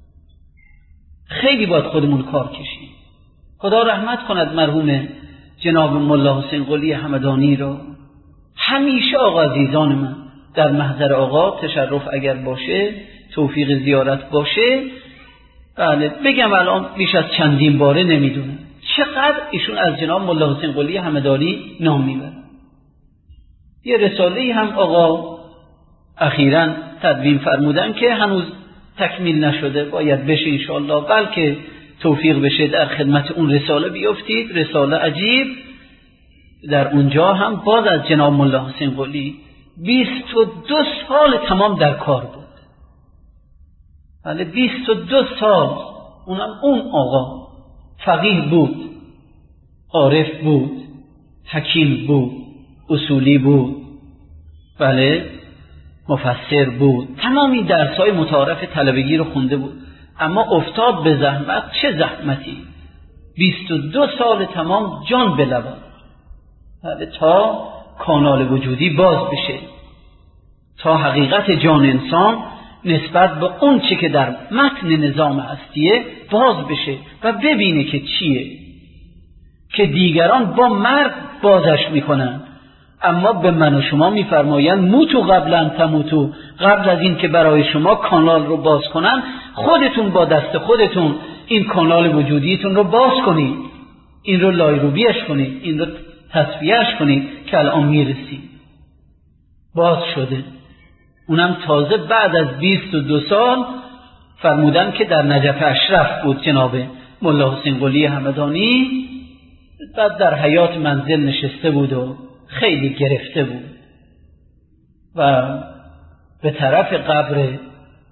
خیلی باید خودمون کار کشید. خدا رحمت کند مرحوم جناب ملا حسین قلی همدانی رو. همیشه آقا عزیزان من در محضر آقا تشرف اگر باشه، توفیق زیارت باشه، بله بگم الان بیش از چندین باره نمیدونم چقدر ایشون از جناب ملا حسین قلی همدانی نام میبرن. یه رساله‌ای هم آقا اخیراً تدوین فرمودن که هنوز تکمیل نشده، باید بشه انشاءالله، بلکه توفیق بشه در خدمت اون رساله بیفتید. رساله عجیب، در اونجا هم باز از جناب ملا حسین قلی 22 سال تمام در کار بود. بله 22 سال. اون آقا فقیه بود، عارف بود، حکیم بود، اصولی بود، بله مفسر بود، تمامی درس‌های متعارف طلبگی رو خونده بود، اما افتاد به زحمت. چه زحمتی! 22 سال تمام جان به لبان، بله تا کانال وجودی باز بشه، تا حقیقت جان انسان نسبت به اون چی که در متن نظام هستیه باز بشه و ببینه که چیه، که دیگران با مرگ بازش میکنن، اما به من و شما میفرمایند موتو قبل ان تموتو، قبل از این که برای شما کانال رو باز کنن، خودتون با دست خودتون این کانال وجودیتون رو باز کنید، این رو لایروبیش کنید، این رو تصفیهش کنید، که الان میرسید باز شده. اونم تازه بعد از 22 سال فرمودن که در نجف اشرف بود جناب ملا حسین قلی همدانی، بعد در حیات منزل نشسته بود و خیلی گرفته بود و به طرف قبر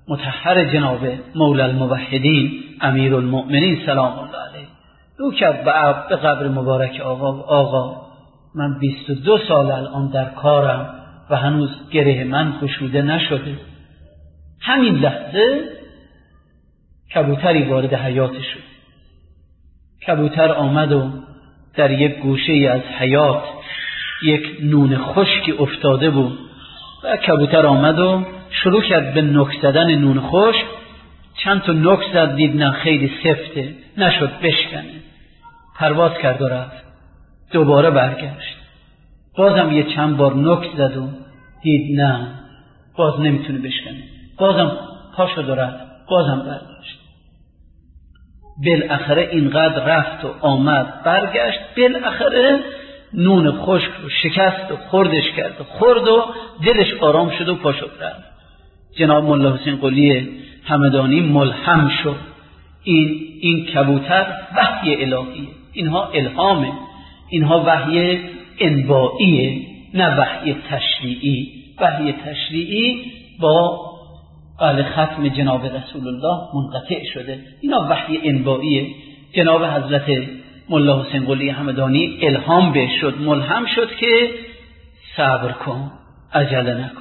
مطهر جناب مولا الموحدین امیرالمؤمنین سلام الله علیه رو کرد به قبر مبارک آقا من 22 سال الان در کارم و هنوز گره من گشوده نشده. همین لحظه کبوتری وارد حیاط شد. کبوتر آمد و در یک گوشه از حیاط یک نون خشکی افتاده بود و کبوتر آمد و شروع کرد به نوک زدن نون خشک. چند تا نوک زد، دید نه خیلی سفته، نشد بشکنه، پرواز کرد و رفت. دوباره برگشت، بازم یه چند بار نوک زد و دید نه باز نمیتونه بشکنه، بازم پا شد و رفت، بازم برگشت. بالاخره اینقدر رفت و آمد برگشت، بالاخره نون خشک رو شکست و خوردش کرد و خورد و دلش آرام شد و پا شد رفت. جناب ملا حسین قلی همدانی ملهم شد. این کبوتر وحی الهیه، اینها الهامه، اینها وحی انبائیه، نه وحی تشریعی. وحی تشریعی با ختم جناب رسول الله منقطع شده، اینا وحی انبائیه. جناب حضرت ملا حسین قلی همدانی الهام بهش شد، ملهم شد که صبر کن عجله نکن،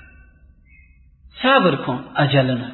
صبر کن عجله نکن.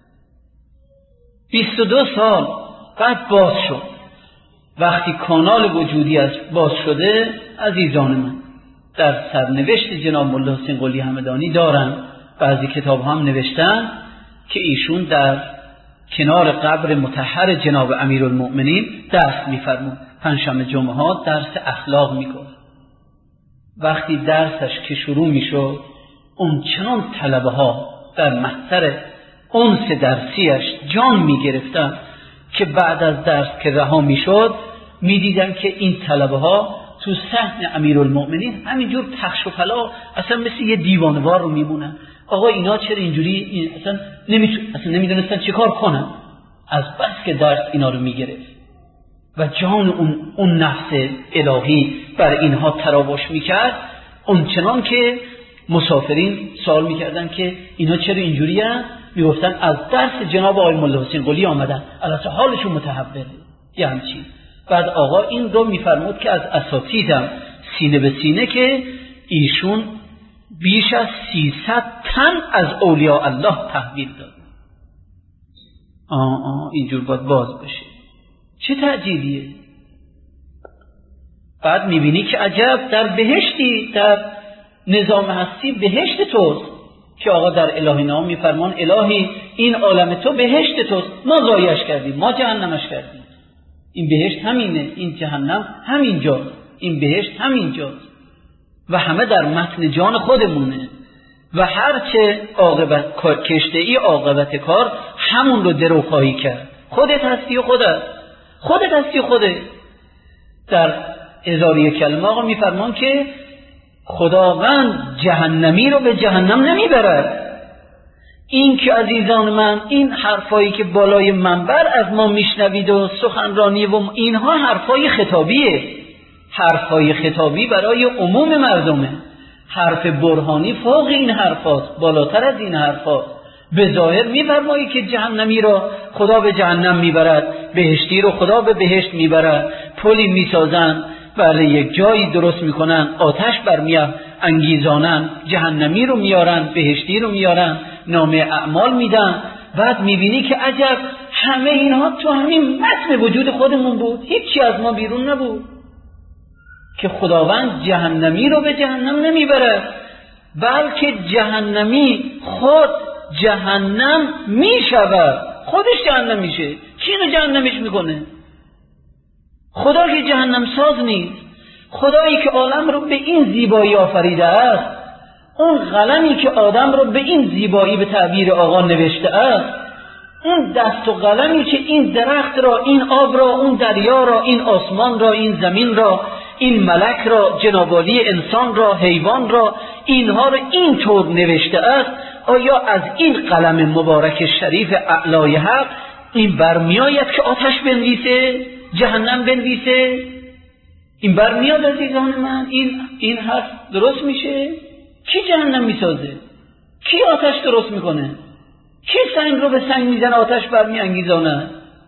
22 سال بعد باز شد. وقتی کانال وجودی از باز شده، عزیزان من در سرنوشت جناب ملا حسین قلی همدانی دارن، بعضی کتاب هم نوشتن که ایشون در کنار قبر مطهر جناب امیرالمؤمنین درس می‌فرمود. پنجشنبه جمعه ها درس اخلاق می‌گفت. وقتی درسش که شروع می‌شد، اون چنان طلبه ها در محضر انس درسیش جان می‌گرفتن که بعد از درس که رها می‌شد می‌دیدن که این طلبه ها تو صحن امیرالمؤمنین همینجور پخش و پلا اصلا مثل یه دیوانه‌وار رو میمونن. آقا اینا چرا اینجوری؟ اصلا نمیدونستن چه کار کنن، از بس که درس اینا رو میگرفت و جان اون نفس الهی بر اینها تراوش میکرد. اون چنان که مسافرین سوال میکردن که اینا چرا اینجوری هستن، میگفتن از درس جناب آقای ملا حسین قلی آمدن، البته حالشون متحوله یه همچین. بعد آقا این رو میفرمود که از اساتیدم سینه به سینه که ایشون بیش از 300 تن از اولیاء الله تحویل داد. اینجور باید باز بشه، چه تعجیلیه. بعد میبینی که عجب در بهشتی، در نظام هستی بهشت توست که آقا در الهی نام میفرمان الهی این عالم تو بهشت توست، ما ضایعش کردیم، ما جهنمش کردیم. این بهشت همینه، این جهنم همینجاست، این بهشت همینجاست و همه در متن جان خودمونه و هرچه عاقبت کشته‌ای عاقبت کار همون رو درو خواهی کرد. خودت هستی و خودت هستی و خودت. در 1001 کلمه آقا میفرمان که خداوند جهنمی رو به جهنم نمیبرد. این که عزیزان من این حرفایی که بالای منبر از ما میشنوید و سخنرانی و اینها حرفای خطابیه، حرفای خطابی برای عموم مردمه. حرف برهانی فوق این حرفاست، بالاتر از این حرفاست. به ظاهر میفرمایی که جهنمی را خدا به جهنم میبرد، بهشتی رو خدا به بهشت میبرد، پلی میسازن، بله یک جایی درست میکنن، آتش انگیزانن، جهنمی رو میارن، بهشتی رو میارن، نامه اعمال میدن. بعد میبینی که عجب همه اینها تو همین متن وجود خودمون بود، هیچی از ما بیرون نبود که خداوند جهنمی رو به جهنم نمیبره، بلکه جهنمی خود جهنم میشود، خودش جهنم میشه. کی اینو جهنمش میکنه؟ خدا که جهنم ساز نیست. خدایی که عالم رو به این زیبایی آفریده است، اون قلمی که آدم رو به این زیبایی به تعبیر آقا نوشته است، اون دست و قلمی که این درخت را، این آب را، اون دریا را، این آسمان را، این زمین را، این ملک را، جنابالی انسان را، حیوان را، اینها را این طور نوشته است، آیا از این قلم مبارک شریف اعلای حق این برمیآید که آتش بنویسه، جهنم بنویسه؟ این برمیاد عزیزان من؟ این حرف درست میشه؟ کی جهنم میسازه؟ کی آتش درست میکنه؟ کی سنگ رو به سنگ میزنه آتش برمی انگیزانه؟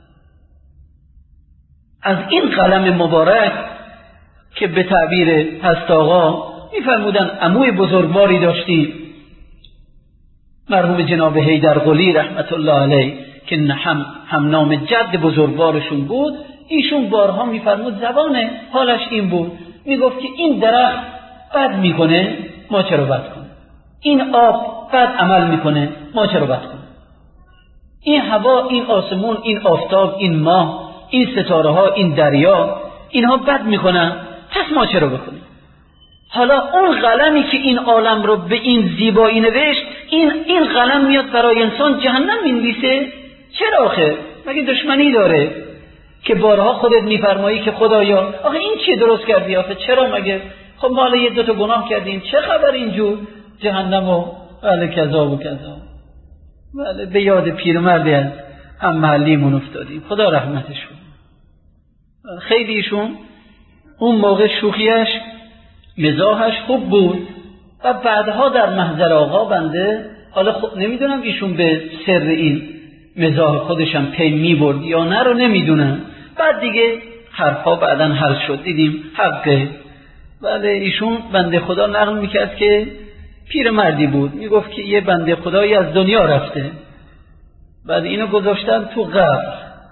از این قلم مبارک که به تعبیر هست آقا میفرمودن عموی بزرگواری داشتی مرحوم جناب حیدر قلی رحمت الله علیه که هم نام جد بزرگوارشون بود. ایشون بارها میفرمود زبان حالش این بود، میگفت که این درخت بد میکنه ما چرا بد کنیم، این آب بد عمل میکنه ما چرا بد کنیم، این هوا، این آسمون، این آفتاب، این ماه، این ستاره ها، این دریا، اینها بد میکنن پس ما چرا بکنیم. حالا اون قلمی که این عالم رو به این زیبایی نوشت، این قلم میاد برای انسان جهنم مینویسه؟ چرا آخه؟ مگه دشمنی داره؟ که بارها خودت میفرمایی که خدایا آخه این چی درست کردی آخه چرا مگه؟ خب ما حالا 1-2 تا گناه کردیم چه خبر اینجور جهنم و بله کذا و کذا. بله به یاد پیرمردی از هم محلیمون افتادیم، خدا رحمتش کنه. خیلی ایشون اون موقع شوخیش مزاحش خوب بود و بعدها در محضر آقا بنده حالا خب نمیدونم ایشون به سر این مزاح خودشم پی میبرد یا نه رو نمیدونم. بعد دیگه حرفا بعداً حل شد دیدیم حقه. بله ایشون بنده خدا نقل میکرد که پیرمردی بود، میگفت که یه بنده خدایی از دنیا رفته، بعد اینو گذاشتن تو قبر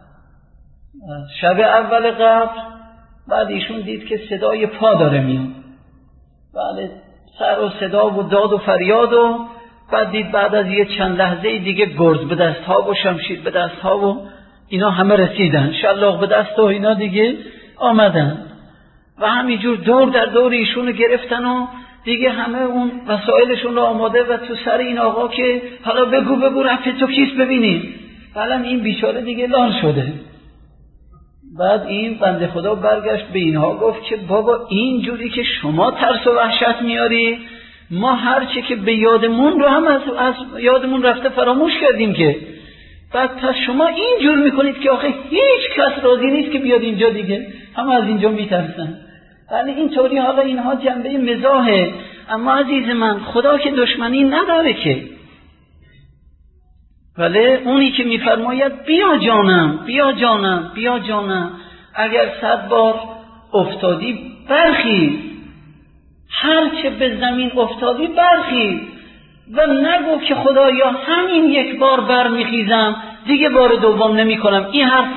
شب اول قبر. بعد ایشون دید که صدای پا داره میاد، بله سر و صدا و داد و فریاد و بعد دید بعد از یه چند لحظه دیگه گرز به دست ها و شمشیر به دست ها و اینا همه رسیدن، شلاق به دست و اینا دیگه آمدن و همینجور دور در دور ایشونو گرفتن و دیگه همه اون وسایلشون رو آماده و تو سر این آقا که حالا بگو رفت تو کیست ببینید. بله این بیچاره دیگه لال شده. بعد این بنده خدا برگشت به اینها گفت که بابا اینجوری که شما ترس و وحشت میاری ما هرچه که به یادمون رو هم از یادمون رفته فراموش کردیم که بعد پس شما اینجور میکنید که آخه هیچ کس راضی نیست که بیاد اینجا دیگه همه از اینجا میترسن. ولی اینطوری حالا اینها جنبه مزاحه، اما عزیز من خدا که دشمنی نداره که. ولی اونی که میفرماید بیا جانم بیا جانم بیا جانم اگر 100 بار افتادی برخیز، هرچه به زمین افتادی برخیز و نگو که خدایا همین 1 بار برمیخیزم دیگه بار دوم نمی کنم. این حرف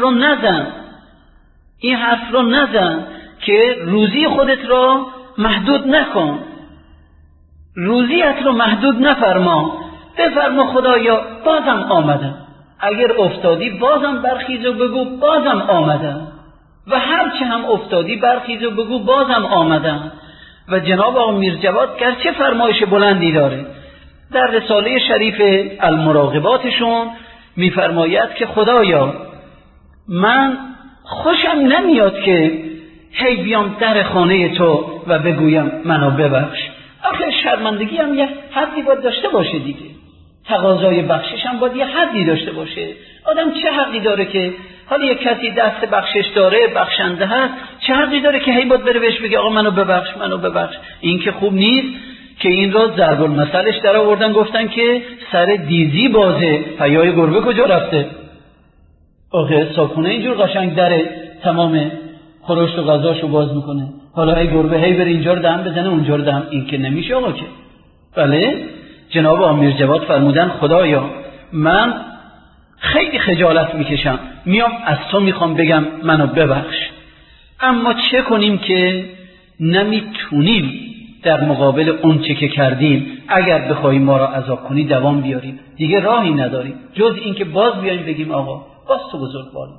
رو نزن که روزی خودت را محدود نکن، روزیت رو محدود نفرما، بفرما خدایا بازم آمدم، اگر افتادی بازم برخیز و بگو بازم آمدم و هرچه هم افتادی برخیز و بگو بازم آمدم. و جناب آقا میرجواد گرچه فرمایش بلندی داره در رساله شریف المراقباتشون میفرماید که خدایا من خوشم نمیاد که هی بیام در خانه تو و بگویم منو ببخش. آخه شرمندگی هم یه حدی باید داشته باشه دیگه، تقاضای بخشش هم باید یه حدی داشته باشه. آدم چه حقی داره که حالا یک کسی دست بخشش داره بخشنده هست، چه حقی داره که هی باید بره بهش بگه آقا منو ببخش. این که خوب نیست که این را ضرب المثلش در آوردن گفتن که سر دیزی بازه حیای گربه کجا رفته. آخه صابخونه اینجور قشنگ داره تمام خورشت و غذاشو باز میکنه، حالا ای گربه هی بره اینجا رو دهن بزنه اونجا رو دهن، این که نمیشه آقا که. بله جناب امیر جواد فرمودن خدایا من خیلی خجالت میکشم میام از تو میخوام بگم منو ببخش، اما چه کنیم که نمیتونیم در مقابل اون چه که کردیم اگر بخوایم ما را عذاب کنی دوام بیاریم، دیگه راهی نداریم جز این که باز بیاییم بگیم آقا باز تو بزرگواری.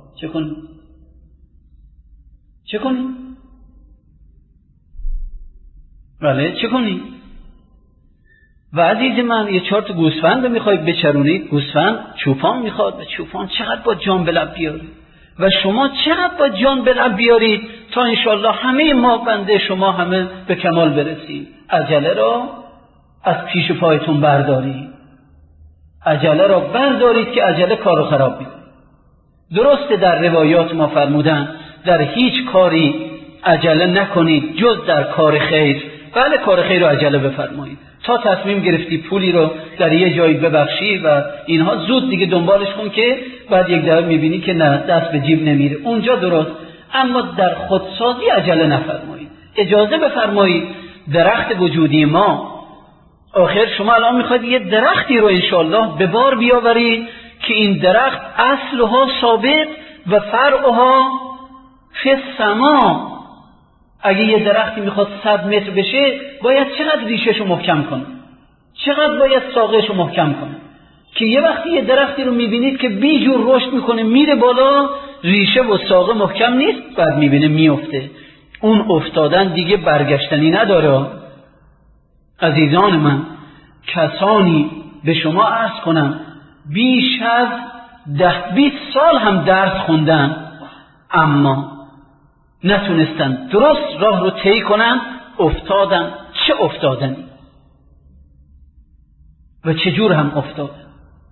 چه کنیم؟ بله چه کنیم؟ و عزیز من یه 4 تا گوسفند رو میخواید بچرونید، گوسفند چوپان میخواد و چوپان چقدر با جان به لب بیارید و شما چقدر با جان به لب بیارید تا انشالله همه ما بنده شما همه به کمال برسیم. عجله را از پیش پایتون بردارید، عجله را بردارید که عجله کارو خراب میکنه. درسته در روایات ما فرمودن در هیچ کاری عجله نکنید جز در کار خیر. بله کار خیر رو عجله بفرمایید تا تصمیم گرفتی پولی رو در یه جایی ببخشی و اینها، زود دیگه دنبالش کن که بعد یک دفعه میبینی که نه، دست به جیب نمیره. اونجا درست، اما در خودسازی عجله نفرمایید. اجازه بفرمایید درخت وجودی ما، آخر شما الان میخواید یه درختی رو انشالله به بار بیاورید که این درخت اصلها ثابت و فرعها فی السما. اگه یه درختی میخواد 100 متر بشه باید چقدر ریشه‌شو محکم کنه، چقدر باید ساقه‌شو محکم کنه، که یه وقتی یه درختی رو میبینید که بی جور رشد میکنه میره بالا، ریشه و ساقه محکم نیست، بعد میبینه میفته. اون افتادن دیگه برگشتنی نداره. عزیزان من، کسانی به شما عرض کنم بیش از 10-20 سال هم درس خوندن اما نتونستن درست راه رو طی کنن، افتادن. چه افتادن و چه جور هم افتادن.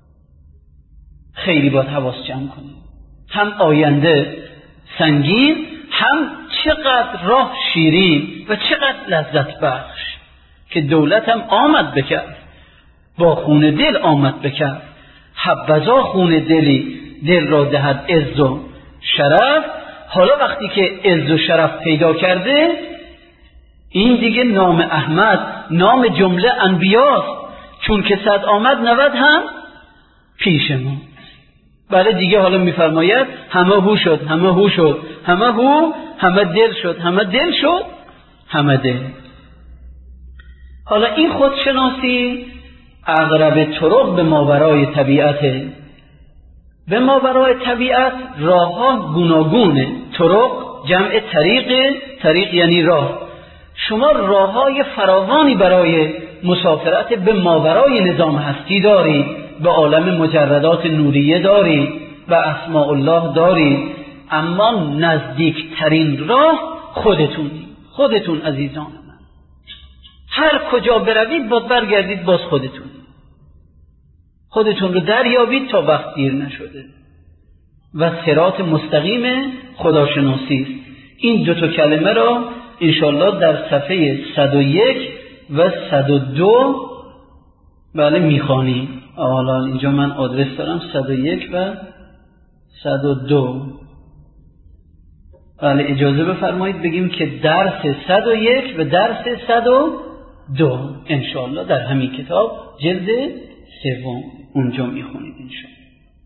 خیلی باید حواس جمع کنیم، هم آینده سنگین، هم چقدر راه شیرین و چقدر لذت بخش که دولت هم آمد بکرد، با خون دل آمد بکرد. حبذا خون دلی دل را دهد عز و شرف. حالا وقتی که عز و شرف پیدا کرده، این دیگه نام احمد نام جمله انبیاست، چون که 100 آمد 90 هم پیش ما. بله دیگه حالا میفرماید همه هو شد، همه هو شد، همه هو، همه دل شد، همه دل شد، همه دل. حالا این خودشناسی اقرب طرق به ماورای طبیعته. به ماورای طبیعت راه ها گوناگونه. طرق جمع طریق، طریق یعنی راه. شما راه های فراوانی برای مسافرت به ماورای نظام هستی دارید، به عالم مجردات نوریه دارید، به اسماء الله دارید، اما نزدیکترین راه خودتون عزیزان من. هر کجا بروید باید برگردید باز خودتون رو دریابید تا وقت دیر نشده. و صراط مستقیم خداشناسی است. این 2 کلمه را انشالله در صفحه 101 و 102 بله میخوانیم. حالا اینجا من آدرس دارم 101 و 102. بله اجازه بفرمایید بگیم که درس 101 و درس 102 انشالله در همین کتاب جلد 3 اونجا میخونید انشالله.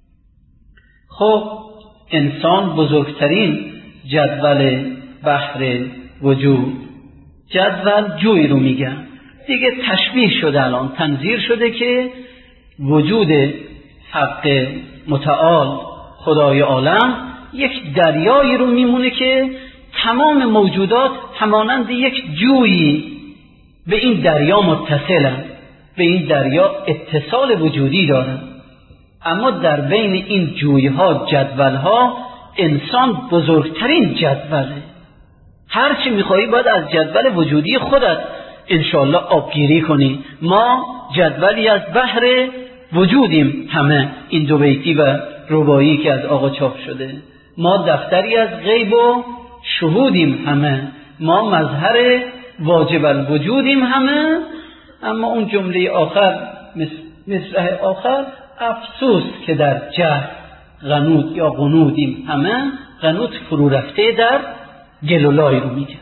خب انسان بزرگترین جدول بحر وجود، جدول جوی رو میگن دیگه، تشبیه شده، الان تنظیر شده که وجود حق متعال خدای عالم یک دریایی رو میمونه که تمام موجودات همانند یک جویی به این دریا متصلن، به این دریا اتصال وجودی دارن. اما در بین این جویها، جدولها، انسان بزرگترین جدوله. هرچی میخوایی باید از جدول وجودی خودت انشالله آبگیری کنی. ما جدولی از بحر وجودیم، همه این 2 بیتی و رباعی که از آقا چاپ شده. ما دفتری از غیب و شهودیم همه، ما مظهر واجب الوجودیم همه. اما اون جمله آخر، مصرع آخر، افسوس که در جهل غنود یا غنودیم همه. غنود فرو رفته در گلولای رو میگه.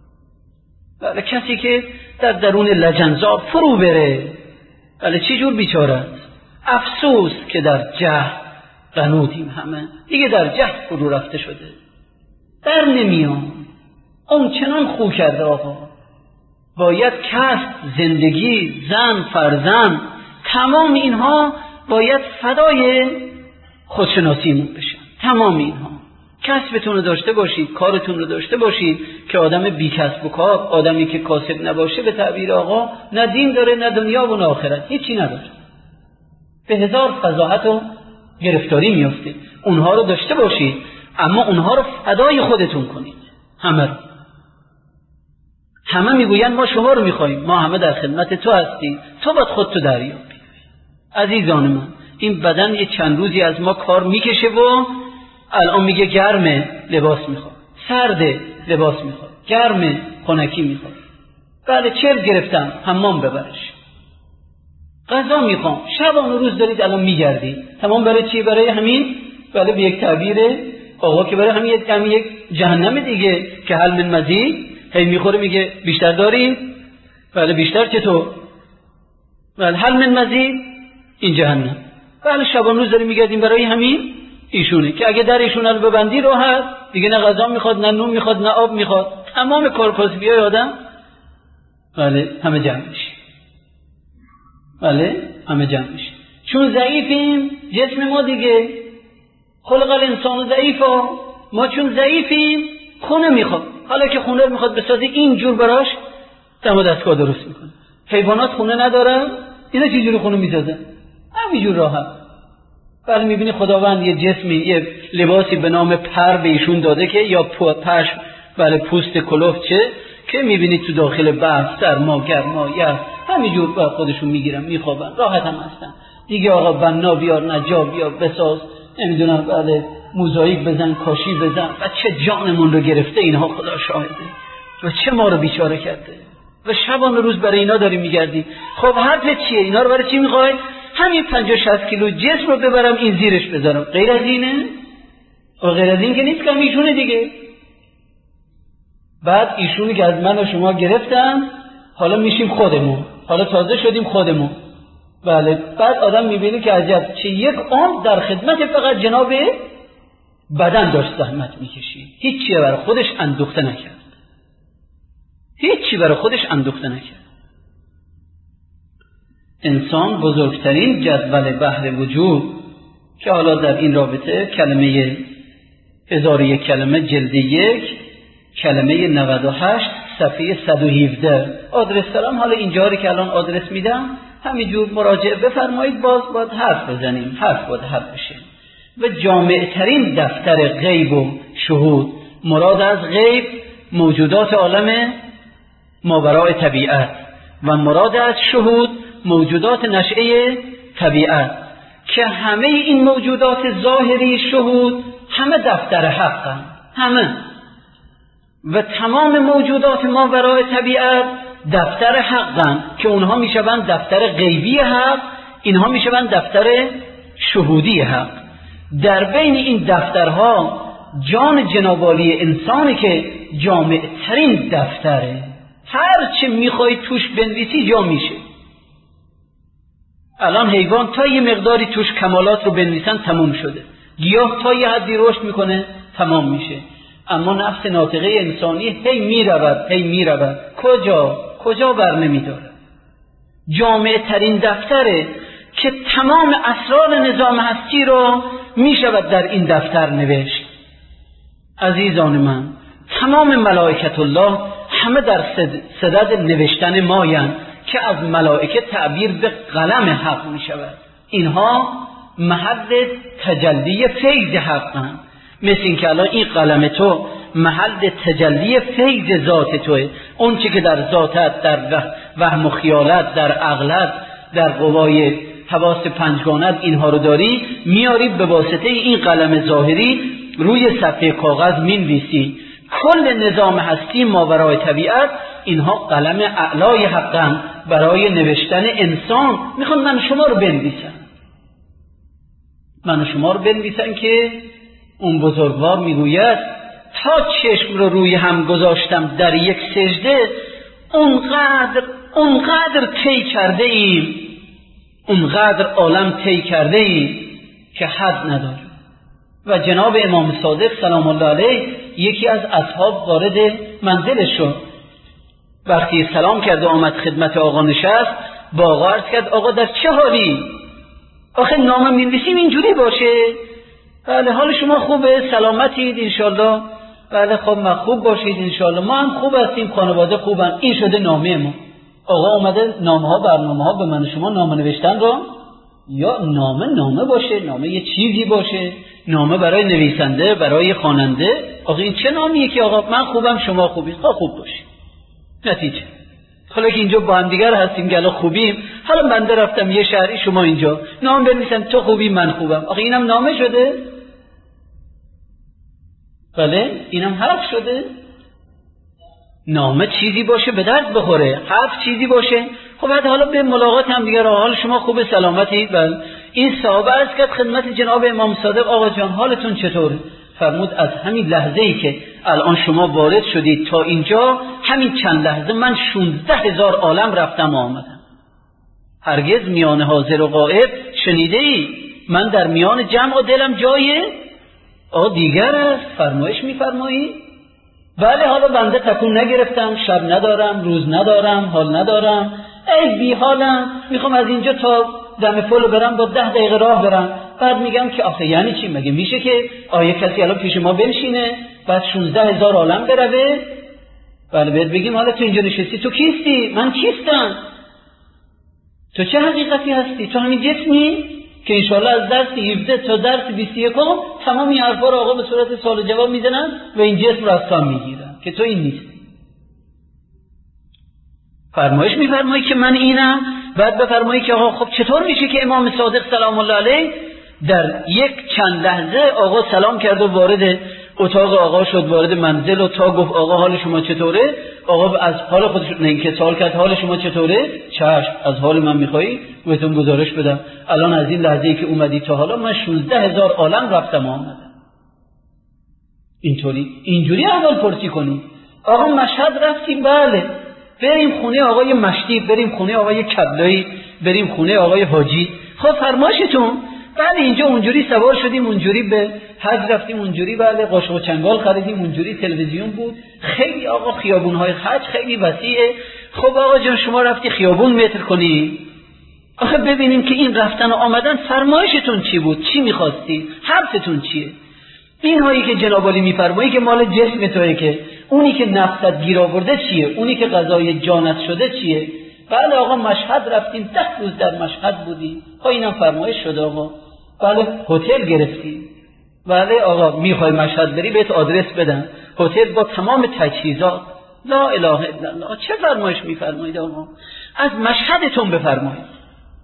بله کسی که در درون لجنزار فرو بره، بله چی جور بیچاره. افسوس که در جهل غنودیم همه. دیگه در جهل فرو رفته شده، در نمیان. اون چنان خو کرده آقا. باید کسب، زندگی، زن، فرزند، تمام اینها باید فدای خودشناسیمون بشن. تمام اینها کسبتون رو داشته باشید، کارتون رو داشته باشید که آدم بی کسب و کار، آدمی که کاسب نباشه، به تعبیر آقا نه دین داره نه دنیا و نه آخرت، هیچی نداره، به هزار فضاحت و گرفتاری میفته. اونها رو داشته باشید اما اونها رو فدای خودتون کنید. همه میگوین ما شما رو میخواییم، ما همه در خدمت تو هستیم، تو باید خودتو دریابی. عزیزان من، این بدن یه چند روزی از ما کار میکشه و الان میگه گرمه لباس میخواد، سرده لباس میخواد، گرمه خنکی میخواد. بله چرت گرفتم حمام ببرش. غذا میخوام. شبانه روز دارید الان میگردید. تمام برای چی؟ برای همین، بله به یک تعبیر آقا که برای همین یک جهنم دیگه که هل من مزید، هی میخوره میگه بیشتر دارید؟ بله بیشتر چطور؟ بله هل من مزید، این جهنم. بله شبانه روز داریم میگردیم برای همین ایشونه که اگه در ایشونه رو ببندی راحت دیگه، نه غذا میخواد، نه نون میخواد، نه آب میخواد، تمام کارکاسبیای آدم بله همه جمع میشه. بله همه جمع میشه. چون ضعیفیم، جسم ما دیگه خلق الانسان ضعیفا، ما چون ضعیفیم خونه میخواد. حالا که خونه میخواد بسازی اینجور براش دم و دستگاه درست میکنه. حیوانات خونه ندارن، اینا چجوری خونه میسازن؟ همینجور راحت. بله میبینی خداوند یه جسمی، یه لباسی به نام پر به ایشون داده که یا پشم، بله پوست کلفت چه که میبینی تو داخل برف سرما گرما یا همینجور با خودشون میگیرن میخوابن، راحت هم هستن دیگه. آقا بنا بیار، نجار بیار، بساز، نمیدونم بله موزاییک بزن، کاشی بزن، و چه جانمون رو گرفته اینها، خدا شاهده، و چه ما رو بیچاره کرده، و شبان روز برای اینا داریم میگردیم. خب حرف چیه؟ اینا رو برای چی میخوای؟ همین 50-60 کیلو جسم رو ببرم این زیرش بذارم، غیر از اینه؟ و غیر از این که نیست، کم ایشونه دیگه. بعد ایشونی که از من و شما گرفتن، حالا میشیم خودمون، حالا تازه شدیم خودمون. بله بعد آدم میبینه که عجب چه یک عمر در خدمت فقط جناب بدن داشت زحمت میکشید، هیچی برای خودش اندوخته نکرد، هیچی برای خودش اندوخته نکرد. انسان بزرگترین جدول بحر وجود که حالا در این رابطه کلمه 1001 کلمه جلد 1 کلمه 98 صفحه 117 آدرس دارم. حالا اینجا رو که الان آدرس میدم همینجور مراجعه بفرمایید، باید حرف بزنیم، حرف بشه. و جامع ترین دفتر غیب و شهود، مراد از غیب موجودات عالم ماورای طبیعت و مراد از شهود موجودات نشئه طبیعت، که همه این موجودات ظاهری شهود همه دفتر حقن، همه، و تمام موجودات ماورای طبیعت دفتر حقن که اونها میشوند دفتر غیبی حق، اینها میشوند دفتر شهودی حق. در بین این دفترها جان جنابالی انسانی که جامع ترین دفتره، هر چه میخوای توش بنویسی جا میشه. الان حیوان تا یه مقداری توش کمالات رو بنویسن تمام شده، گیاه تا یه حدی رشد میکنه تمام میشه، اما نفس ناطقه انسانی هی میرود کجا بر نمیداره. جامع ترین دفتره که تمام اسرار نظام هستی رو میشود در این دفتر نوشت. عزیزان من، تمام ملائکت الله همه در صدد نوشتن مایند که از ملائکه تعبیر به قلم حق می شود. اینها محل تجلی فیض حقند، مثل این که الان این قلم تو محل تجلی فیض ذات توه. اون چی که در ذاتت، در وهم و خیالت، در عقلت، در قوای حواس پنجگانت اینها رو داری، میاری به واسطه این قلم ظاهری روی صفحه کاغذ مینویسی. کل نظام هستی ماورای طبیعت اینها قلم اعلای حقن برای نوشتن انسان. میخوان من شما رو بنویسن که اون بزرگوار میگوید تا چشم رو روی هم گذاشتم در یک سجده، اونقدر طی کرده ایم، اونقدر عالم طی کرده ایم که حد نداره. و جناب امام صادق سلام الله علیه یکی از اصحاب وارد منزلش شد، وقتی سلام کرد و آمد خدمت آقا نشست، با آقا عرض کرد آقا در چه حالی؟ آخه نامه می‌نویسیم اینجوری باشه؟ بله حال شما خوبه؟ سلامتید انشالله؟ بله خب ما خوب باشید انشالله، ما هم خوب هستیم، خانواده خوبن. این شده نامه ما. آقا اومده برنامه ها به من شما نامه نوشتن رو، یا نامه باشه، نامه یه چیزی باشه، نامه برای نویسنده، برای خواننده. آقا این چه نامیه که آقا من خوبم شما خوبید؟ خوب باشید. نتیجه حالا که اینجا با هم دیگر هستیم که خوبیم، حالا بنده رفتم یه شهری شما اینجا نام بنویسن تو خوبی من خوبم، آقا اینم نامه شده؟ بله اینم حرف شده. نامه چیزی باشه به درد بخوره، حرف چیزی باشه. خب بعد حالا به ملاقات هم دیگه حال شما خوب سلامتید؟ بله. این صحابه عرض کرد خدمت جناب امام صادق آقا جان حالتون چطوره؟ فرمود از همین لحظه‌ای که الان شما وارد شدید تا اینجا همین چند لحظه من 16,000 عالم رفتم و آمدم. هرگز میان حاضر و غائب شنیده ای من در میان جمع و دلم جایه؟ دیگر است. فرمایش میفرمایی؟ بله حالا بنده تکون نگرفتم، شب ندارم، روز ندارم، حال ندارم، ای بی حالم، میخوام از اینجا تا دم فل برم با 10 دقیقه راه برم. بعد میگم که آخه یعنی چی؟ مگه میشه که کسی الان پیش ما بنشینه بعد 16,000 عالم بروه؟ بله بهت بگیم حالا تو اینجا نشستی تو کیستی؟ من کیستم؟ تو چه حقیقتی هستی؟ تو همین جسمی که انشاءالله از درس 17 تا درس 21 تمام این حرفا رو آقا به صورت سوال و جواب میزنن و این جسم رو از تو میگیرن که تو این نیستی. فرمایش میفرمایی که من اینم. بعد بفرمایی که آقا خب چطور میشه که امام صادق سلام الله علیه در یک چند لحظه آقا سلام کرد و وارد اتاق آقا شد، وارد منزل و تا گفت آقا حال شما چطوره؟ آقا از حال خودش نه اینکه سوال کرد حال شما چطوره؟ چشم، از حال من میخوایی بهتون گزارش بدم الان از این لحظه‌ای که اومدی تا حالا من 16,000 عالم رفتم آمدم. اینجوری اول پرسی کنی آقا مشهد رفتیم؟ بله. بریم خونه آقای مشتی، بریم خونه آقای کبلایی، بریم خونه آقای حاجی. خب فرمایشتون؟ بله اینجا اونجوری سوار شدیم، اونجوری به حج رفتیم، اونجوری بله قاشق و چنگال خریدیم، اونجوری تلویزیون بود. خیلی آقا خیابون‌های حج خیلی وسیعه. خب آقا جان شما رفتی خیابون متر کنی؟ آخه ببینیم که این رفتن و آمدن فرمایشتون چی بود؟ چی می‌خواستی؟ حرفتون چیه؟ این هایی که جناب علی میفرمایی که مال جسم توئه، که اونی که نفست گیر آورده چیه؟ اونی که غذای جانت شده چیه؟ بله آقا مشهد رفتیم، 10 روز در مشهد بودی. اینم فرمایش شده آقا. بله هتل گرفتی. بله آقا میخوای مشهد بری بهت آدرس بدن، هتل با تمام تجهیزات. لا اله الا الله. چه فرمایش میفرمایید آقا؟ از مشهدتون بفرمایید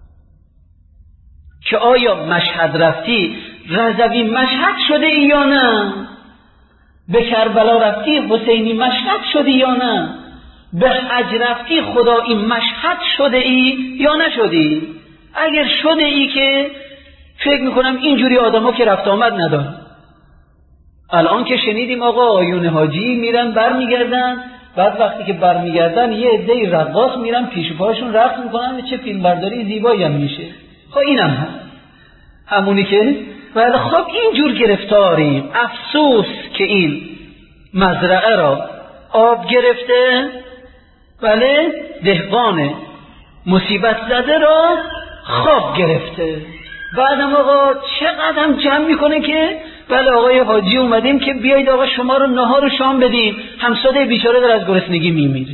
که آیا مشهد رفتی رضوی مشهد شده ای یا نه؟ به کربلا رفتی حسینی مشهد شدی یا نه؟ به حج رفتی خدایی مشهد شده ای یا نشدی؟ اگر شده ای که فکر میکنم اینجوری آدما که رفت آمد ندارن. الان که شنیدیم آقا آیون حاجی میرن برمیگردن، بعد وقتی که برمیگردن یه عده‌ای رقاص میرن پیش پاشون رقص میکنن و چه فیلمبرداری زیبایی هم میشه. اینم هست همونی که ولی خب اینجور گرفتاریم. افسوس که این مزرعه را آب گرفته، بله دهقان مصیبت زده را خواب گرفته. بعدم آقا چقدر جمع میکنه که بله آقای حاجی اومدیم که بیایید آقا شما رو نهار و شام بدیم، همساده بیچاره در از گرسنگی میمیره.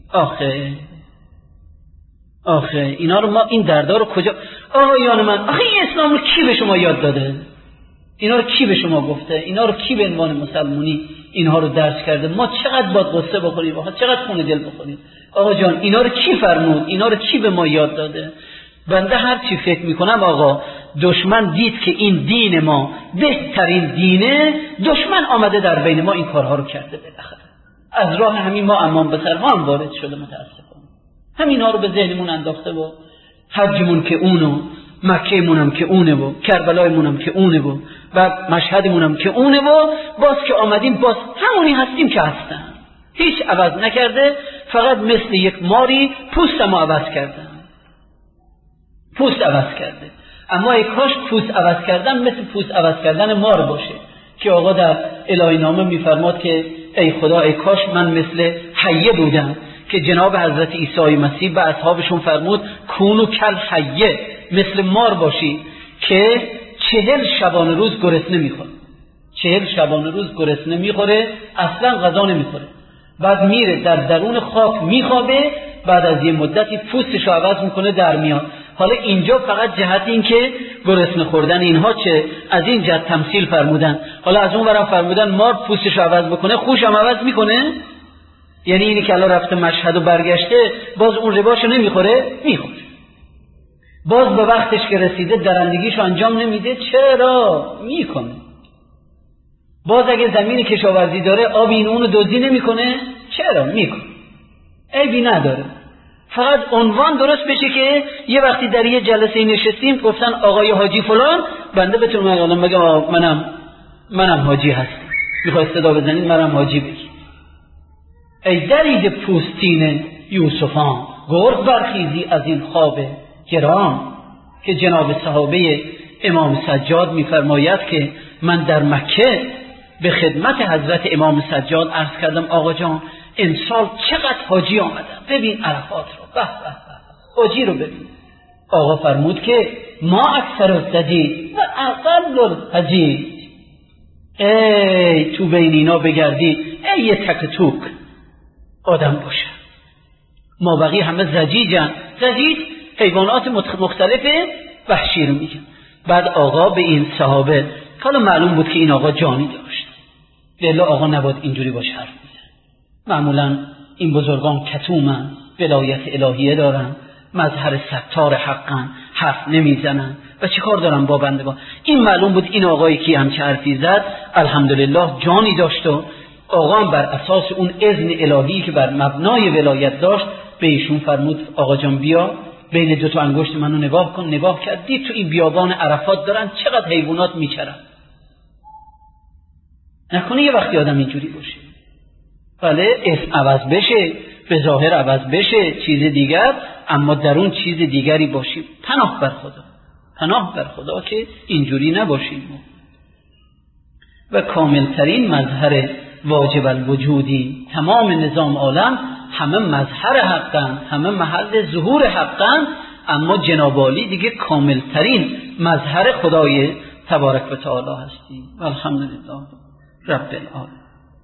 آخه اینا رو ما این دردار رو کجا آقایان من، آخه این اسلام رو کی به شما یاد داده؟ اینا رو کی به شما گفته؟ اینا رو کی به عنوان مسلمانی اینها رو درس کرده؟ ما چقدر باید قصه بخوریم، چقدر خون دل بخوریم. آقا جان اینا رو کی فرمود؟ اینا رو کی به ما یاد داده؟ بنده هر چی فکر میکنم آقا دشمن دید که این دین ما بهترین دینه، دشمن آمده در بین ما این کارها رو کرده. بالاخره از راه همین ما امان به سر ما هم وارد شده. متاسفم همینا رو به ذهنمون انداخته و حجمون که اونو، مکه‌مون هم که اونه و کربلایمون هم که اونه و مشهدمون هم که اونه و باز که آمدیم باز همونی هستیم که هستن. هیچ عوض نکرده، فقط مثل یک ماری پوستمو عوض کردن. پوست عوض کرده. اما ای کاش پوست عوض کردن مثل پوست عوض کردن مار باشه که آقا در الهی نامه میفرماد که ای خدا ای کاش من مثل حیه بودم که جناب حضرت عیسی مسیح به اصحابشون فرمود کونو کل حیه، مثل مار باشی که 40 شبانه روز گرسنه میخوره. 40 شبانه روز گرسنه میخوره، اصلا غذا نمیخوره. بعد میره در درون خاک میخوابه، بعد از یه مدتی پوستشو عوض میکنه در میاد. حالا اینجا فقط جهت این که گرسنه خوردن اینها چه از این جهت تمثیل فرمودن. حالا از اون ورم فرمودن مار پوستشو عوض بکنه خوشم عوض میکنه. یعنی اینی که الان رفته مشهد و برگشته باز اون رباشو نمیخوره؟ میخوره. باز به وقتش که رسیده درندگیشو انجام نمیده؟ چرا؟ میکنه. باز اگه زمین کشاورزی داره آب این اونو دزدی نمیکنه؟ چرا؟ میکنه. عیبی نداره. فقط عنوان درست بشه که یه وقتی در یه جلسه نشستیم گفتن آقای حاجی فلان، بنده بتونم بگم منم حاجی هستم، میخوای صدا بزنید منم حاجی بگید. ای درید پوستین یوسفان، گرد برخیزی از این خواب گران، که جناب صحابه امام سجاد میفرماید که من در مکه به خدمت حضرت امام سجاد عرض کردم آقا جان امسال چقدر حاجی آمدن، ببین عرفات رو، به به به حاجی رو ببین. آقا فرمود که ما اکثر الزدید و اقل الحجید، ای تو بین اینا بگردی ای یه تک توک آدم باشه، ما بقیه همه زجیجن. زجیج حیوانات مختلف وحشی رو میگن. بعد آقا به این صحابه، حالا معلوم بود که این آقا جانی داشت، لیلا آقا نباید اینجوری باش حرف میزن. معمولا این بزرگان کتومن، ولایت الهیه دارن، مظهر ستار حقن، حرف نمیزنن و چی کار دارن با بندگان. این معلوم بود این آقایی که همچه حرفی زد الحمدلله جانی داشت و آقا بر اساس اون اذن الهی که بر مبنای ولایت داشت به ایشون فرمود آقا جان بیا بین دو تا انگشت منو نگاه کن. نگاه کرد دید تو این بیابان عرفات دارن چقدر حیوانات میچرن. نکنه یه وقتی آدم اینجوری باشه، بله اسم عوض بشه، به ظاهر عوض بشه، چیز دیگر، اما درون چیز دیگری باشیم. پناه بر خدا، پناه بر خدا که اینجوری نباشیم. و کاملترین مظهر واجب الوجودی، تمام نظام عالم همه مظهر حقن، همه محل ظهور حقن، اما جناب عالی دیگه کاملترین مظهر خدای تبارک و تعالی هستیم. الحمدلله رب العالمین.